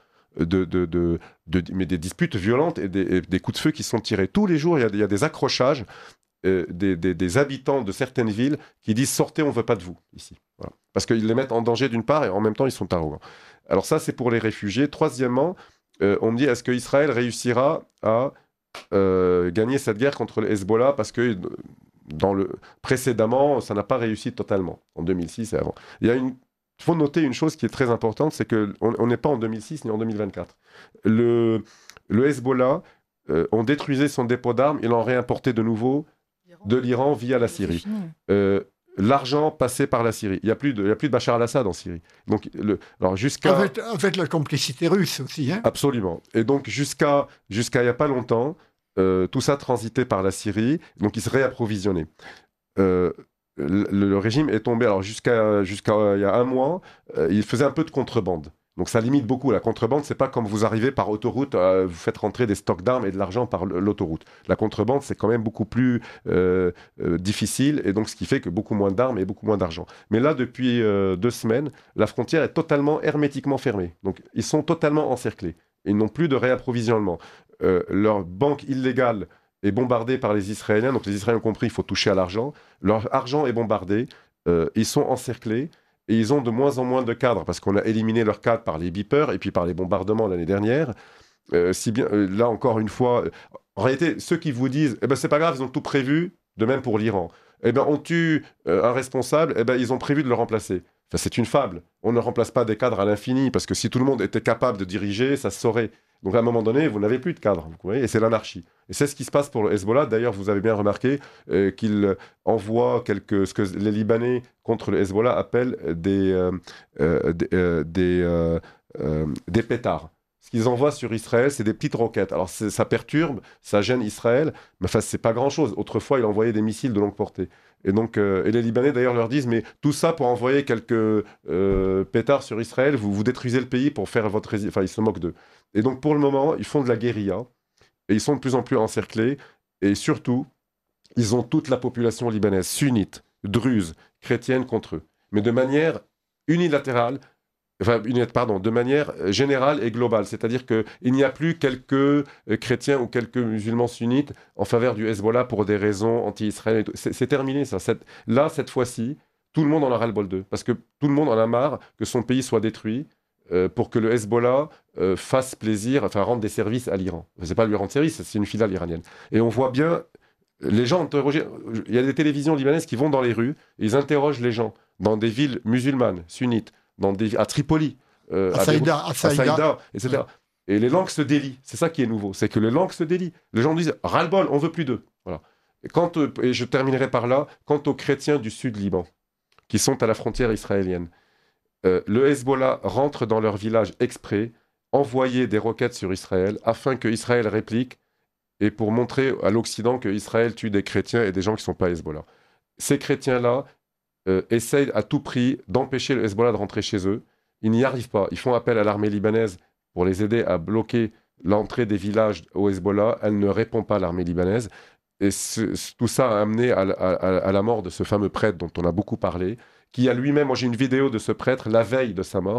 Speaker 3: mais des disputes violentes et des coups de feu qui sont tirés. Tous les jours, il y a des accrochages des habitants de certaines villes qui disent « sortez, on ne veut pas de vous ici ». Voilà. Parce qu'ils les mettent en danger d'une part et en même temps, ils sont arrogants. Alors ça, c'est pour les réfugiés. Troisièmement, on me dit « est-ce qu'Israël réussira à gagner cette guerre contre le Hezbollah ?» parce que précédemment, ça n'a pas réussi totalement, en 2006 et avant. Il faut noter une chose qui est très importante, c'est qu'on n'est pas en 2006 ni en 2024. Le Hezbollah, on détruisait son dépôt d'armes, il en réimportait de nouveau de l'Iran via la Syrie. L'argent passait par la Syrie. Il n'y a plus de Bachar al-Assad en Syrie. Donc, alors
Speaker 1: avec la complicité russe aussi. Hein.
Speaker 3: Absolument. Et donc, jusqu'à il n'y a pas longtemps, tout ça transitait par la Syrie, donc il se réapprovisionnait. Le régime est tombé, alors jusqu'à il y a un mois, il faisait un peu de contrebande. Donc ça limite beaucoup. La contrebande, c'est pas comme vous arrivez par autoroute, vous faites rentrer des stocks d'armes et de l'argent par l'autoroute. La contrebande, c'est quand même beaucoup plus difficile, et donc ce qui fait que beaucoup moins d'armes et beaucoup moins d'argent. Mais là, depuis 2 semaines, la frontière est totalement hermétiquement fermée. Donc ils sont totalement encerclés. Ils n'ont plus de réapprovisionnement. Leur banque illégale est bombardée par les Israéliens, donc les Israéliens ont compris qu'il faut toucher à l'argent. Leur argent est bombardé, ils sont encerclés, et ils ont de moins en moins de cadres, parce qu'on a éliminé leurs cadres par les beepers et puis par les bombardements l'année dernière. Là, encore une fois, en réalité, ceux qui vous disent « c'est pas grave, ils ont tout prévu », de même pour l'Iran. On tue un responsable, ils ont prévu de le remplacer. Enfin, c'est une fable. On ne remplace pas des cadres à l'infini, parce que si tout le monde était capable de diriger, ça se saurait. Donc à un moment donné, vous n'avez plus de cadre, vous voyez, et c'est l'anarchie. Et c'est ce qui se passe pour le Hezbollah. D'ailleurs, vous avez bien remarqué qu'il envoie ce que les Libanais contre le Hezbollah appellent des pétards. Ce qu'ils envoient sur Israël, c'est des petites roquettes. Alors ça perturbe, ça gêne Israël, mais enfin, c'est pas grand-chose. Autrefois, il envoyait des missiles de longue portée. Et donc, et les Libanais d'ailleurs leur disent, mais tout ça pour envoyer quelques pétards sur Israël, vous détruisez le pays pour faire votre résistance. Enfin, ils se moquent d'eux. Et donc, pour le moment, ils font de la guérilla, et ils sont de plus en plus encerclés, et surtout, ils ont toute la population libanaise, sunnite, druze, chrétienne contre eux. Mais de manière unilatérale, de manière générale et globale. C'est-à-dire qu'il n'y a plus quelques chrétiens ou quelques musulmans sunnites en faveur du Hezbollah pour des raisons anti-israéliennes. C'est terminé, ça. Là, cette fois-ci, tout le monde en a ras-le-bol d'eux. Parce que tout le monde en a marre que son pays soit détruit pour que le Hezbollah fasse plaisir, rende des services à l'Iran. C'est pas lui rendre service, c'est une filiale iranienne. Et on voit bien, les gens interrogés. Il y a des télévisions libanaises qui vont dans les rues, et ils interrogent les gens dans des villes musulmanes, sunnites, à Tripoli,
Speaker 1: à Saïda,
Speaker 3: etc. Ouais. Et les langues se délient. C'est ça qui est nouveau, c'est que les langues se délient. Les gens disent « ras-le-bol, on veut plus d'eux ». Voilà. Et je terminerai par là, quant aux chrétiens du sud Liban, qui sont à la frontière israélienne, le Hezbollah rentre dans leur village exprès, envoyer des roquettes sur Israël, afin que Israël réplique, et pour montrer à l'Occident que Israël tue des chrétiens et des gens qui ne sont pas Hezbollah. Ces chrétiens-là essayent à tout prix d'empêcher le Hezbollah de rentrer chez eux. Ils n'y arrivent pas. Ils font appel à l'armée libanaise pour les aider à bloquer l'entrée des villages au Hezbollah. Elle ne répond pas à l'armée libanaise. Et tout ça a amené à la mort de ce fameux prêtre dont on a beaucoup parlé, qui a lui-même, moi j'ai une vidéo de ce prêtre la veille de sa mort,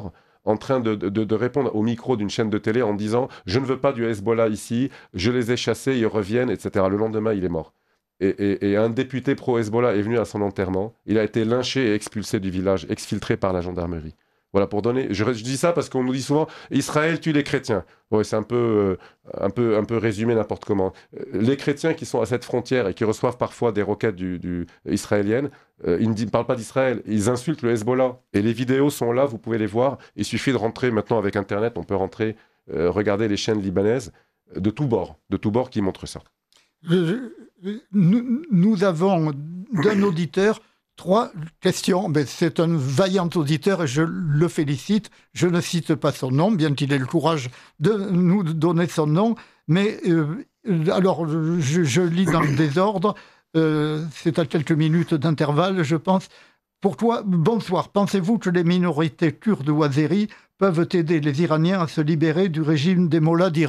Speaker 3: en train de répondre au micro d'une chaîne de télé en disant « Je ne veux pas du Hezbollah ici, je les ai chassés, ils reviennent, etc. » Le lendemain, il est mort. Et un député pro-Hezbollah est venu à son enterrement. Il a été lynché et expulsé du village, exfiltré par la gendarmerie. Voilà, pour donner... Je dis ça parce qu'on nous dit souvent « Israël tue les chrétiens ». Ouais, c'est un peu résumé n'importe comment. Les chrétiens qui sont à cette frontière et qui reçoivent parfois des roquettes israéliennes, ils ne parlent pas d'Israël, ils insultent le Hezbollah. Et les vidéos sont là, vous pouvez les voir. Il suffit de rentrer maintenant avec Internet, on peut rentrer, regarder les chaînes libanaises de tous bords qui montrent ça.
Speaker 1: Nous avons d'un auditeur 3 questions. Ben, c'est un vaillant auditeur et je le félicite. Je ne cite pas son nom, bien qu'il ait le courage de nous donner son nom. Mais alors, je lis dans le désordre. C'est à quelques minutes d'intervalle, je pense. Pour toi, bonsoir. Pensez-vous que les minorités kurdes ou azéries peuvent aider les Iraniens à se libérer du régime des mollahs d'Iran ?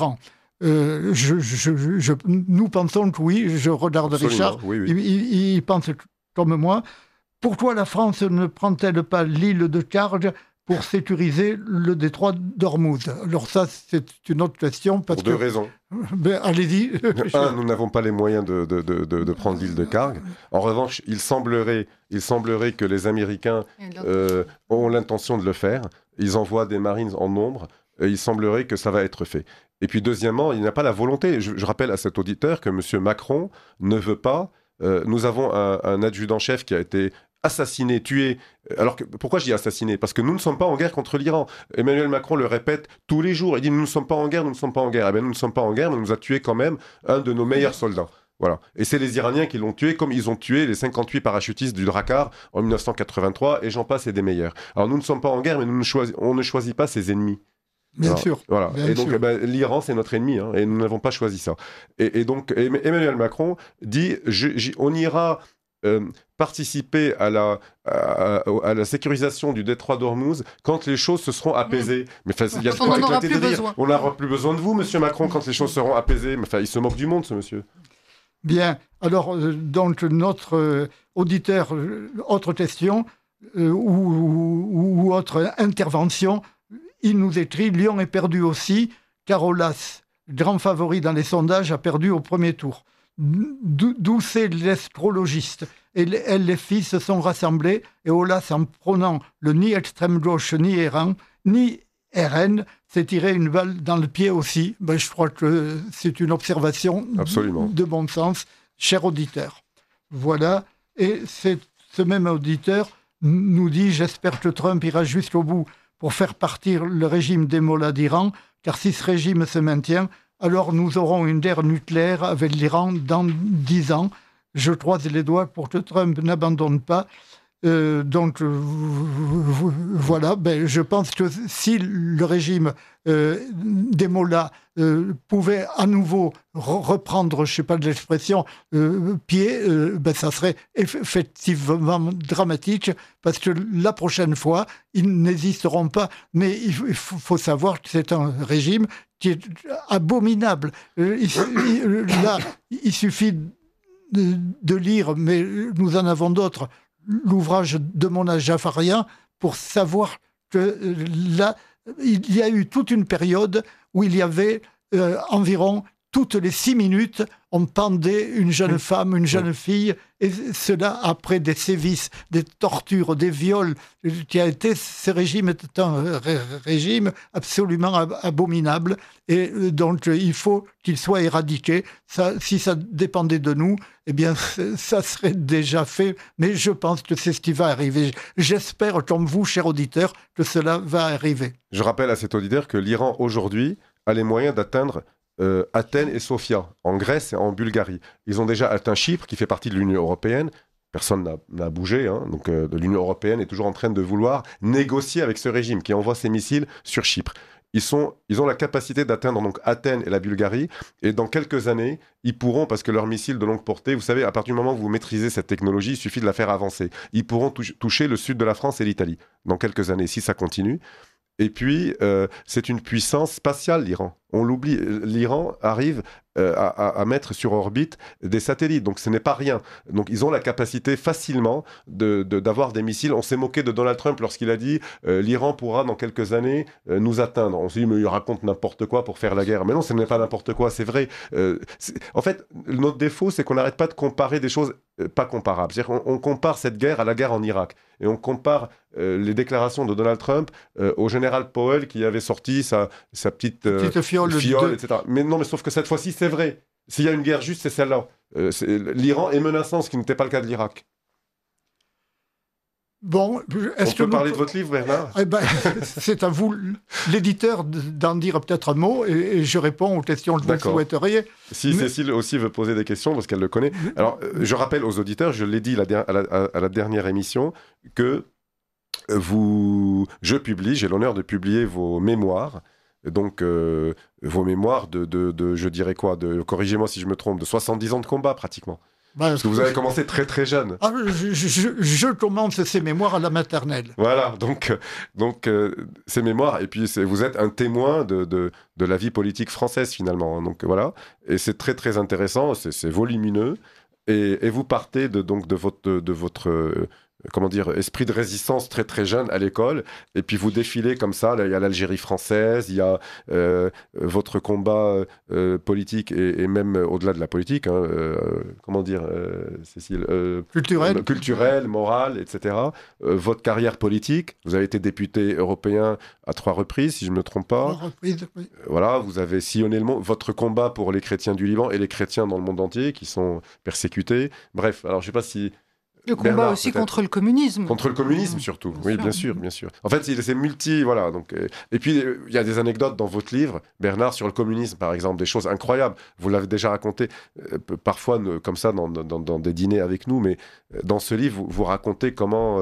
Speaker 1: Nous pensons que oui. Je regarde Richard.
Speaker 3: Oui.
Speaker 1: Il pense comme moi. Pourquoi la France ne prend-elle pas l'île de Karj pour sécuriser le détroit d'Ormuz ? Alors ça, c'est une autre question. Pour
Speaker 3: 2 raisons.
Speaker 1: Ben, allez-y.
Speaker 3: Nous n'avons pas les moyens de prendre l'île de Karg. En revanche, il semblerait que les Américains ont l'intention de le faire. Ils envoient des Marines en nombre. Et il semblerait que ça va être fait. Et puis deuxièmement, il n'y a pas la volonté. Je rappelle à cet auditeur que M. Macron ne veut pas... nous avons un adjudant-chef qui a été assassiné, tué. Alors pourquoi je dis assassiné ? Parce que nous ne sommes pas en guerre contre l'Iran. Emmanuel Macron le répète tous les jours. Il dit nous ne sommes pas en guerre, nous ne sommes pas en guerre. Eh bien, nous ne sommes pas en guerre, mais on nous a tué quand même un de nos meilleurs soldats. Voilà. Et c'est les Iraniens qui l'ont tué, comme ils ont tué les 58 parachutistes du Drakkar en 1983, et j'en passe et des meilleurs. Alors nous ne sommes pas en guerre, mais on ne choisit pas ses ennemis.
Speaker 1: Bien sûr.
Speaker 3: Voilà.
Speaker 1: Bien
Speaker 3: et donc,
Speaker 1: sûr.
Speaker 3: l'Iran, c'est notre ennemi, hein, et nous n'avons pas choisi ça. Et donc, Emmanuel Macron dit on ira participer à la sécurisation du détroit d'Ormuz quand les choses se seront apaisées. Mais il y a
Speaker 2: on n'en aura plus besoin.
Speaker 3: On n'aura plus besoin de vous, monsieur Macron, quand les choses seront apaisées. Mais, il se moque du monde, ce monsieur.
Speaker 1: Bien. Alors, donc, notre auditeur, autre question ou autre intervention, il nous écrit « Lyon est perdu aussi, car Aulas, grand favori dans les sondages, a perdu au premier tour. D'où c'est l'astrologiste. Et les filles se sont rassemblées, et Aulas, en prenant le ni extrême gauche, ni RN, s'est tiré une balle dans le pied aussi. Ben, je crois que c'est une observation de bon sens, cher auditeur. Voilà. Et ce même auditeur nous dit « J'espère que Trump ira jusqu'au bout pour faire partir le régime des mollahs d'Iran, car si ce régime se maintient, alors nous aurons une guerre nucléaire avec l'Iran dans 10 ans. Je croise les doigts pour que Trump n'abandonne pas. » Donc voilà, ben, je pense que si le régime des mollahs pouvait à nouveau reprendre, je ne sais pas de l'expression, pied, ben, ça serait effectivement dramatique, parce que la prochaine fois, ils n'existeront pas. Mais il faut savoir que c'est un régime qui est abominable. Là, il suffit de lire, mais nous en avons d'autres, l'ouvrage de Mona Jafarien, pour savoir que là, il y a eu toute une période où il y avait environ toutes les 6 minutes, on pendait une jeune femme, une jeune fille, et cela après des sévices, des tortures, des viols, ce régime était un régime absolument abominable, et donc il faut qu'il soit éradiqué. Ça, si ça dépendait de nous, eh bien ça serait déjà fait, mais je pense que c'est ce qui va arriver. J'espère, comme vous, cher auditeur, que cela va arriver.
Speaker 3: Je rappelle à cet auditeur que l'Iran, aujourd'hui, a les moyens d'atteindre Athènes et Sofia, en Grèce et en Bulgarie. Ils ont déjà atteint Chypre, qui fait partie de l'Union européenne. Personne n'a bougé. Hein. Donc, l'Union européenne est toujours en train de vouloir négocier avec ce régime qui envoie ses missiles sur Chypre. Ils ont la capacité d'atteindre donc Athènes et la Bulgarie. Et dans quelques années, ils pourront, parce que leurs missiles de longue portée, vous savez, à partir du moment où vous maîtrisez cette technologie, il suffit de la faire avancer. Ils pourront toucher le sud de la France et l'Italie dans quelques années, si ça continue. Et puis, c'est une puissance spatiale, l'Iran. on l'oublie, l'Iran arrive à mettre sur orbite des satellites, donc ce n'est pas rien. Donc ils ont la capacité facilement d'avoir des missiles. On s'est moqué de Donald Trump lorsqu'il a dit l'Iran pourra dans quelques années nous atteindre. On s'est dit mais il raconte n'importe quoi pour faire la guerre. Mais non, ce n'est pas n'importe quoi, c'est vrai. En fait, notre défaut, c'est qu'on n'arrête pas de comparer des choses pas comparables. C'est-à-dire qu'on compare cette guerre à la guerre en Irak. Et on compare les déclarations de Donald Trump au général Powell qui avait sorti sa petite fiole, etc. Mais non, mais sauf que cette fois-ci, c'est vrai. S'il y a une guerre juste, c'est celle-là. L'Iran est menaçant, ce qui n'était pas le cas de l'Irak.
Speaker 1: Bon,
Speaker 3: on peut parler de votre livre, Bernard ?
Speaker 1: C'est à vous, l'éditeur, d'en dire peut-être un mot, et je réponds aux questions que vous souhaiteriez.
Speaker 3: Si Cécile aussi veut poser des questions, parce qu'elle le connaît. Alors, je rappelle aux auditeurs, je l'ai dit à la dernière émission, que j'ai l'honneur de publier vos mémoires. Donc, vos mémoires je dirais quoi, corrigez-moi si je me trompe, de 70 ans de combat, pratiquement. Parce que vous avez commencé très très jeune.
Speaker 1: Je commence ces mémoires à la maternelle.
Speaker 3: Voilà, donc ces mémoires, et puis vous êtes un témoin de la vie politique française finalement. Donc voilà, et c'est très très intéressant, c'est volumineux, et vous partez de votre comment dire, esprit de résistance très très jeune à l'école, et puis vous défilez comme ça. Là, il y a l'Algérie française, il y a votre combat politique et même au-delà de la politique, comment dire, Cécile, culturel, moral, etc. Votre carrière politique, vous avez été député européen à 3 reprises, si je ne me trompe pas.
Speaker 1: 3 reprises, oui.
Speaker 3: Voilà, vous avez sillonné le monde. Votre combat pour les chrétiens du Liban et les chrétiens dans le monde entier qui sont persécutés. Bref, alors je ne sais pas si...
Speaker 2: Le combat Bernard, aussi contre le communisme.
Speaker 3: Contre le communisme, surtout. Oui, bien sûr. En fait, c'est multi... Voilà. Donc, et puis, il y a des anecdotes dans votre livre, Bernard, sur le communisme, par exemple, des choses incroyables. Vous l'avez déjà raconté, parfois, comme ça, dans des dîners avec nous, mais dans ce livre, vous racontez comment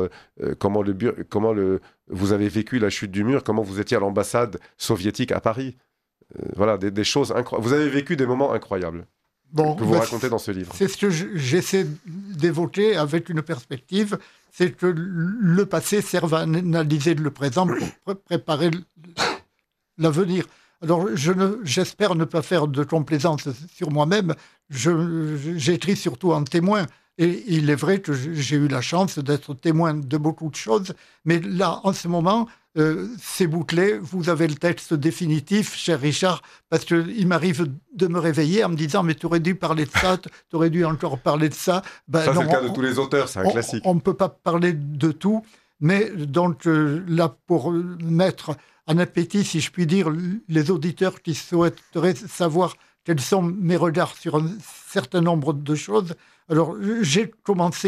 Speaker 3: vous avez vécu la chute du mur, comment vous étiez à l'ambassade soviétique à Paris. Voilà, des choses incroyables. Vous avez vécu des moments incroyables. Que vous racontez dans ce livre.
Speaker 1: C'est ce que j'essaie d'évoquer avec une perspective, c'est que le passé serve à analyser le présent pour préparer l'avenir. Alors, j'espère ne pas faire de complaisance sur moi-même. J'écris surtout en témoin. Et il est vrai que j'ai eu la chance d'être témoin de beaucoup de choses. Mais là, en ce moment, c'est bouclé. Vous avez le texte définitif, cher Richard, parce qu'il m'arrive de me réveiller en me disant « Mais tu aurais dû parler de ça, tu aurais dû encore parler de ça. »
Speaker 3: Ça, c'est le cas de tous les auteurs, c'est un classique.
Speaker 1: On ne peut pas parler de tout. Mais donc, là, pour mettre en appétit, si je puis dire, les auditeurs qui souhaiteraient savoir quels sont mes regards sur un certain nombre de choses. Alors, je commence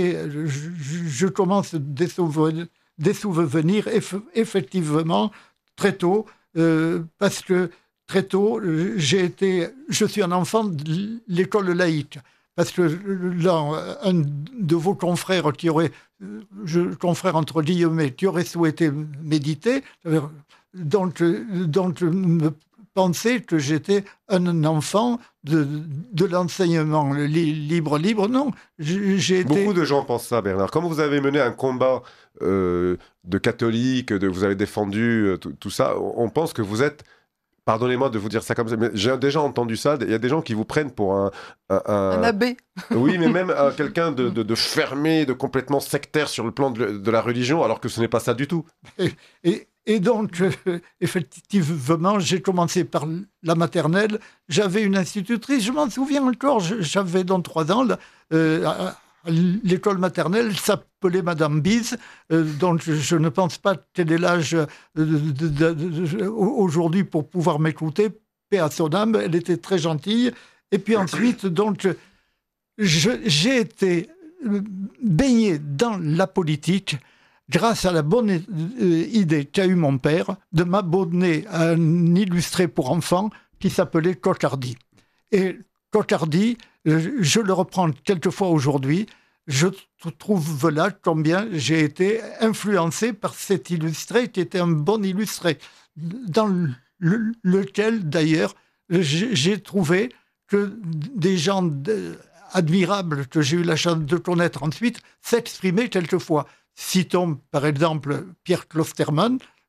Speaker 1: des souvenirs effectivement très tôt, parce que très tôt, je suis un enfant de l'école laïque. Parce que là, un de vos confrères confrère entre guillemets, qui aurait souhaité méditer, donc me pensait que j'étais un enfant de l'enseignement libre. Non,
Speaker 3: Beaucoup de gens pensent ça, Bernard. Comme vous avez mené un combat de catholique, vous avez défendu tout ça, on pense que vous êtes... Pardonnez-moi de vous dire ça comme ça, mais j'ai déjà entendu ça. Il y a des gens qui vous prennent pour un
Speaker 2: abbé.
Speaker 3: Oui, mais même quelqu'un de fermé, de complètement sectaire sur le plan de la religion, alors que ce n'est pas ça du tout.
Speaker 1: Et donc, effectivement, j'ai commencé par la maternelle. J'avais une institutrice, je m'en souviens encore, j'avais dans 3 ans, à l'école maternelle, elle s'appelait Madame Bise, donc je ne pense pas qu'elle ait l'âge aujourd'hui pour pouvoir m'écouter, paix à son âme, elle était très gentille. Et puis ensuite, donc, j'ai été baigné dans la politique grâce à la bonne idée qu'a eu mon père de m'abonner à un illustré pour enfants qui s'appelait Coquardi. Et Coquardi, je le reprends quelquefois aujourd'hui, je trouve là combien j'ai été influencé par cet illustré qui était un bon illustré, dans lequel d'ailleurs j'ai trouvé que des gens admirables que j'ai eu la chance de connaître ensuite s'exprimaient quelquefois. Citons par exemple Pierre Klosterman,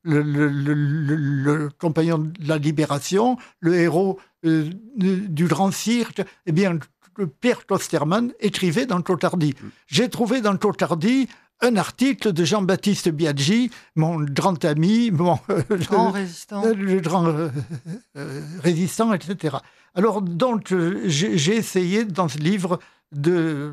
Speaker 1: le compagnon de la Libération, le héros du Grand Cirque, eh bien, Pierre Klosterman écrivait dans Totardi. J'ai trouvé dans Totardi un article de Jean-Baptiste Biaggi, mon grand ami, le grand résistant, etc. Alors, donc, j'ai essayé dans ce livre de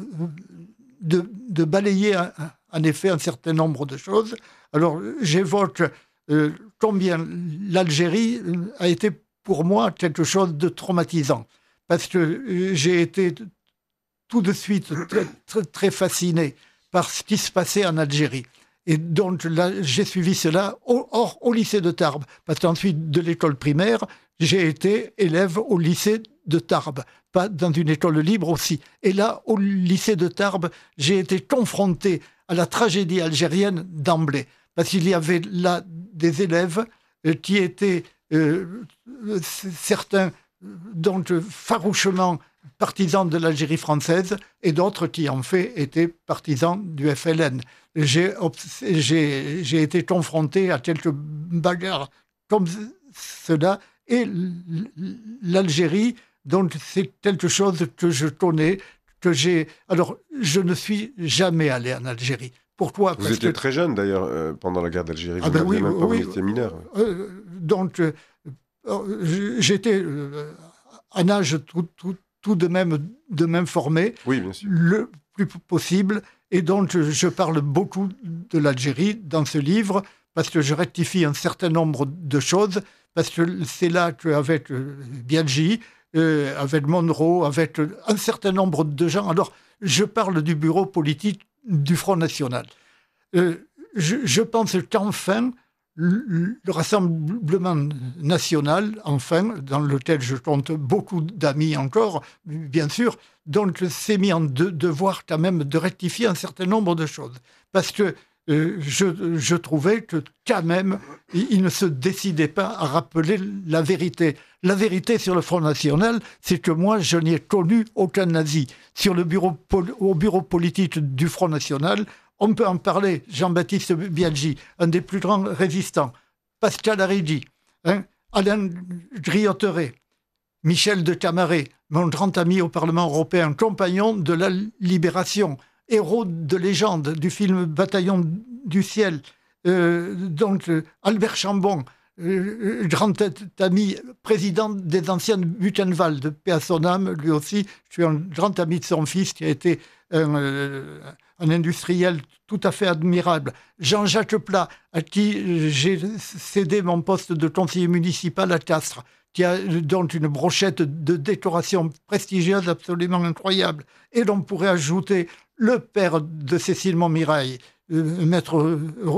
Speaker 1: balayer en effet un certain nombre de choses. Alors, j'évoque combien l'Algérie a été pour moi quelque chose de traumatisant, parce que j'ai été tout de suite très, très fasciné par ce qui se passait en Algérie. Et donc, là, j'ai suivi cela au lycée de Tarbes, parce qu'ensuite, de l'école primaire, j'ai été élève au lycée de Tarbes, pas dans une école libre aussi. Et là, au lycée de Tarbes, j'ai été confronté à la tragédie algérienne d'emblée, parce qu'il y avait là des élèves qui étaient, certains, donc farouchement partisans de l'Algérie française, et d'autres qui, en fait, étaient partisans du FLN. J'ai été confronté à quelques bagarres comme cela, et l'Algérie, donc c'est quelque chose que je connais, Alors, je ne suis jamais allé en Algérie. Pourquoi ?
Speaker 3: Vous étiez très jeune, d'ailleurs, pendant la guerre d'Algérie. Vous
Speaker 1: oui,
Speaker 3: même pas, vous étiez mineur.
Speaker 1: Donc, j'étais en âge tout de même formé,
Speaker 3: oui, bien sûr,
Speaker 1: le plus possible. Et donc, je parle beaucoup de l'Algérie dans ce livre, parce que je rectifie un certain nombre de choses, parce que c'est là qu'avec Biaggi, avec Monroe, avec un certain nombre de gens. Alors, je parle du bureau politique du Front National. Je pense qu'enfin, le Rassemblement National, enfin, dans lequel je compte beaucoup d'amis encore, bien sûr, donc s'est mis en devoir quand même de rectifier un certain nombre de choses. Parce que je trouvais que quand même, il ne se décidait pas à rappeler la vérité. La vérité sur le Front National, c'est que moi, je n'ai connu aucun nazi. Au bureau politique du Front National, on peut en parler. Jean-Baptiste Biaggi, un des plus grands résistants. Pascal Aridi, Alain Griotteret, Michel de Camaret, mon grand ami au Parlement européen, compagnon de la Libération, héros de légende du film Bataillon du ciel, Albert Chambon, grand ami, président des anciennes Buchenwald, paix à son âme, lui aussi. Je suis un grand ami de son fils qui a été un industriel tout à fait admirable. Jean-Jacques Plat, à qui j'ai cédé mon poste de conseiller municipal à Castres, qui a donc une brochette de décoration prestigieuse absolument incroyable. Et l'on pourrait ajouter le père de Cécile Montmirail, maître...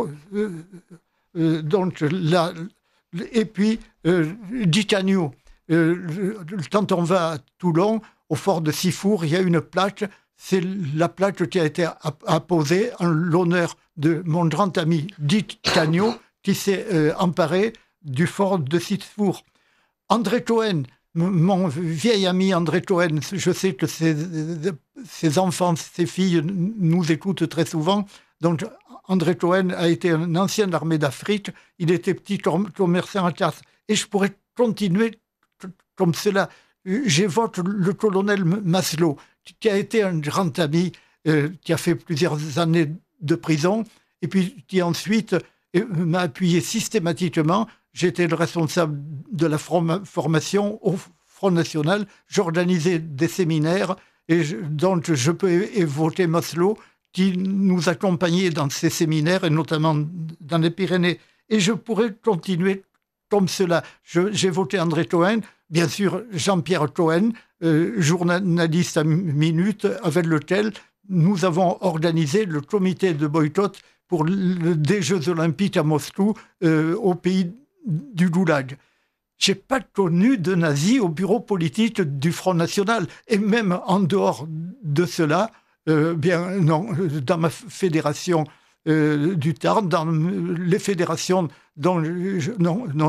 Speaker 1: et puis Di Canio. Quand on va à Toulon, au fort de Sifour, il y a une plaque. C'est la plaque qui a été apposée en l'honneur de mon grand ami Di Canio, qui s'est emparé du fort de Sifour. André Cohen, mon vieil ami André Cohen, je sais que ses enfants, ses filles nous écoutent très souvent. Donc, André Cohen a été un ancien de l'armée d'Afrique. Il était petit commerçant à Castres. Et je pourrais continuer comme cela. J'évoque le colonel Maslow, qui a été un grand ami, qui a fait plusieurs années de prison, et puis qui ensuite m'a appuyé systématiquement. J'étais le responsable de la formation au Front National. J'organisais des séminaires, et donc je peux évoquer Maslow, qui nous accompagnait dans ces séminaires, et notamment dans les Pyrénées. Et je pourrais continuer comme cela. J'évoquais André Cohen, bien sûr Jean-Pierre Cohen, journaliste à Minute, avec lequel nous avons organisé le comité de boycott pour des Jeux Olympiques à Moscou, au pays du Goulag. Je n'ai pas connu de nazis au bureau politique du Front National. Et même en dehors de cela, bien non, dans ma fédération du Tarn, dans les fédérations dont non,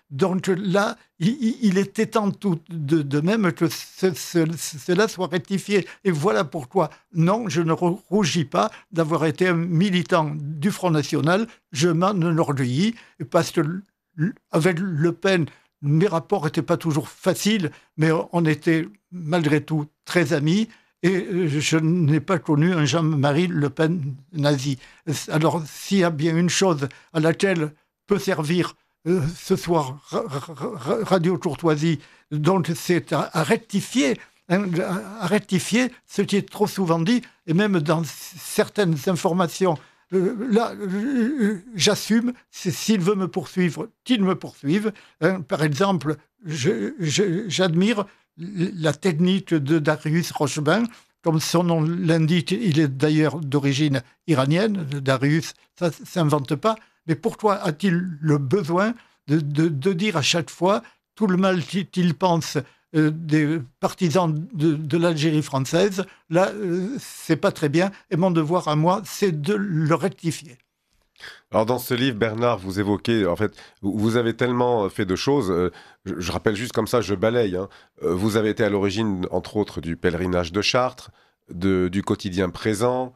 Speaker 1: Donc là, il était temps tout de même que cela soit rectifié. Et voilà pourquoi, non, je ne rougis pas d'avoir été un militant du Front National. Je m'en enorgueillis, parce que avec Le Pen, mes rapports n'étaient pas toujours faciles, mais on était malgré tout très amis. Et je n'ai pas connu un Jean-Marie Le Pen nazi. Alors, s'il y a bien une chose à laquelle peut servir ce soir Radio Courtoisie, donc c'est à rectifier ce qui est trop souvent dit, et même dans certaines informations. Là, j'assume, s'il veut me poursuivre, qu'il me poursuive. Par exemple, j'admire la technique de Darius Rochebain. Comme son nom l'indique, il est d'ailleurs d'origine iranienne. Darius, ça ne s'invente pas. Mais pourquoi a-t-il le besoin de dire à chaque fois tout le mal qu'il pense des partisans de l'Algérie française? Là, c'est pas très bien. Et mon devoir à moi, c'est de le rectifier.
Speaker 3: Alors dans ce livre, Bernard, vous évoquez, en fait, vous avez tellement fait de choses, je rappelle juste comme ça, je balaye, vous avez été à l'origine, entre autres, du pèlerinage de Chartres, du quotidien présent,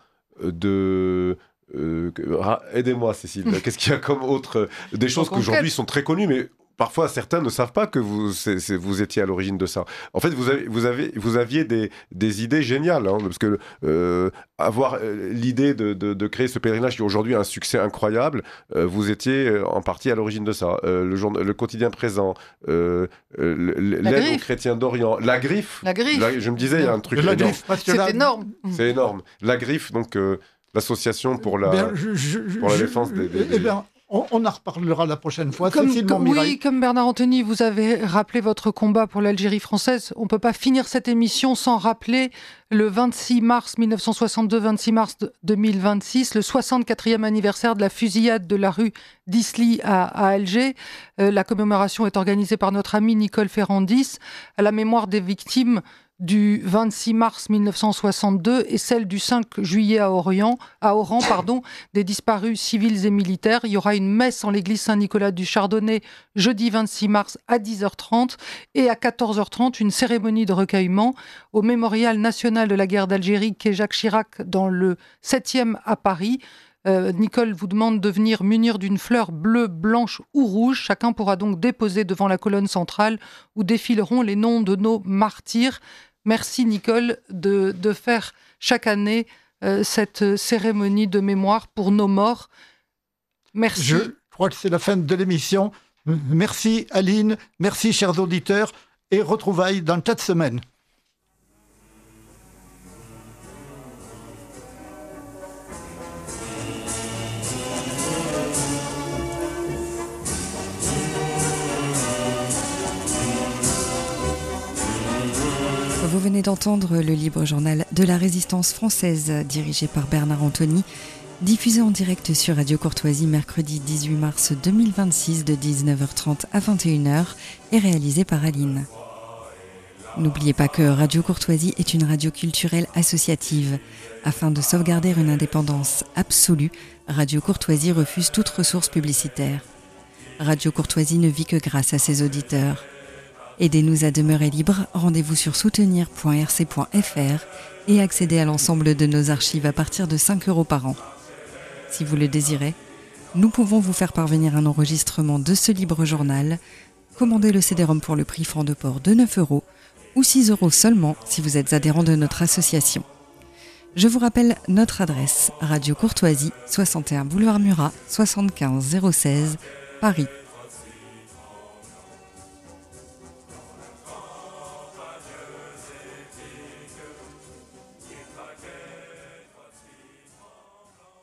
Speaker 3: aidez-moi Cécile, qu'est-ce qu'il y a comme autre, des choses qui aujourd'hui sont très connues, mais parfois certains ne savent pas que vous étiez à l'origine de ça. En fait, vous aviez des idées géniales, parce que avoir l'idée de créer ce pèlerinage qui aujourd'hui a un succès incroyable, vous étiez en partie à l'origine de ça. Le quotidien présent, l'aide aux chrétiens d'Orient, la Griffe. Je me disais, il y a un truc énorme.
Speaker 1: Griffe,
Speaker 2: c'est énorme.
Speaker 3: C'est énorme. La Griffe, donc l'association pour la défense des...
Speaker 1: On en reparlera la prochaine fois.
Speaker 2: Comme Bernard Anthony, vous avez rappelé votre combat pour l'Algérie française. On ne peut pas finir cette émission sans rappeler le 26 mars 1962, 26 mars 2026, le 64e anniversaire de la fusillade de la rue d'Isly à Alger. La commémoration est organisée par notre ami Nicole Ferrandis à la mémoire des victimes du 26 mars 1962 et celle du 5 juillet à Oran, des disparus civils et militaires. Il y aura une messe en l'église Saint-Nicolas du Chardonnay jeudi 26 mars à 10h30 et à 14h30 une cérémonie de recueillement au Mémorial national de la guerre d'Algérie qu'est Jacques Chirac dans le 7e à Paris. Nicole vous demande de venir munir d'une fleur bleue, blanche ou rouge. Chacun pourra donc déposer devant la colonne centrale où défileront les noms de nos martyrs. Merci Nicole de faire chaque année cette cérémonie de mémoire pour nos morts. Merci.
Speaker 1: Je crois que c'est la fin de l'émission. Merci Aline, merci chers auditeurs et retrouvailles dans 4 semaines.
Speaker 5: Vous venez d'entendre le libre journal de la résistance française dirigé par Bernard Anthony, diffusé en direct sur Radio Courtoisie mercredi 18 mars 2026 de 19h30 à 21h et réalisé par Aline. N'oubliez pas que Radio Courtoisie est une radio culturelle associative. Afin de sauvegarder une indépendance absolue, Radio Courtoisie refuse toute ressource publicitaire. Radio Courtoisie ne vit que grâce à ses auditeurs. Aidez-nous à demeurer libres, rendez-vous sur soutenir.rc.fr et accédez à l'ensemble de nos archives à partir de 5 € par an. Si vous le désirez, nous pouvons vous faire parvenir un enregistrement de ce libre journal. Commandez le CD-ROM pour le prix franc de port de 9 € ou 6 € seulement si vous êtes adhérent de notre association. Je vous rappelle notre adresse, Radio Courtoisie, 61 boulevard Murat, 75 016, Paris.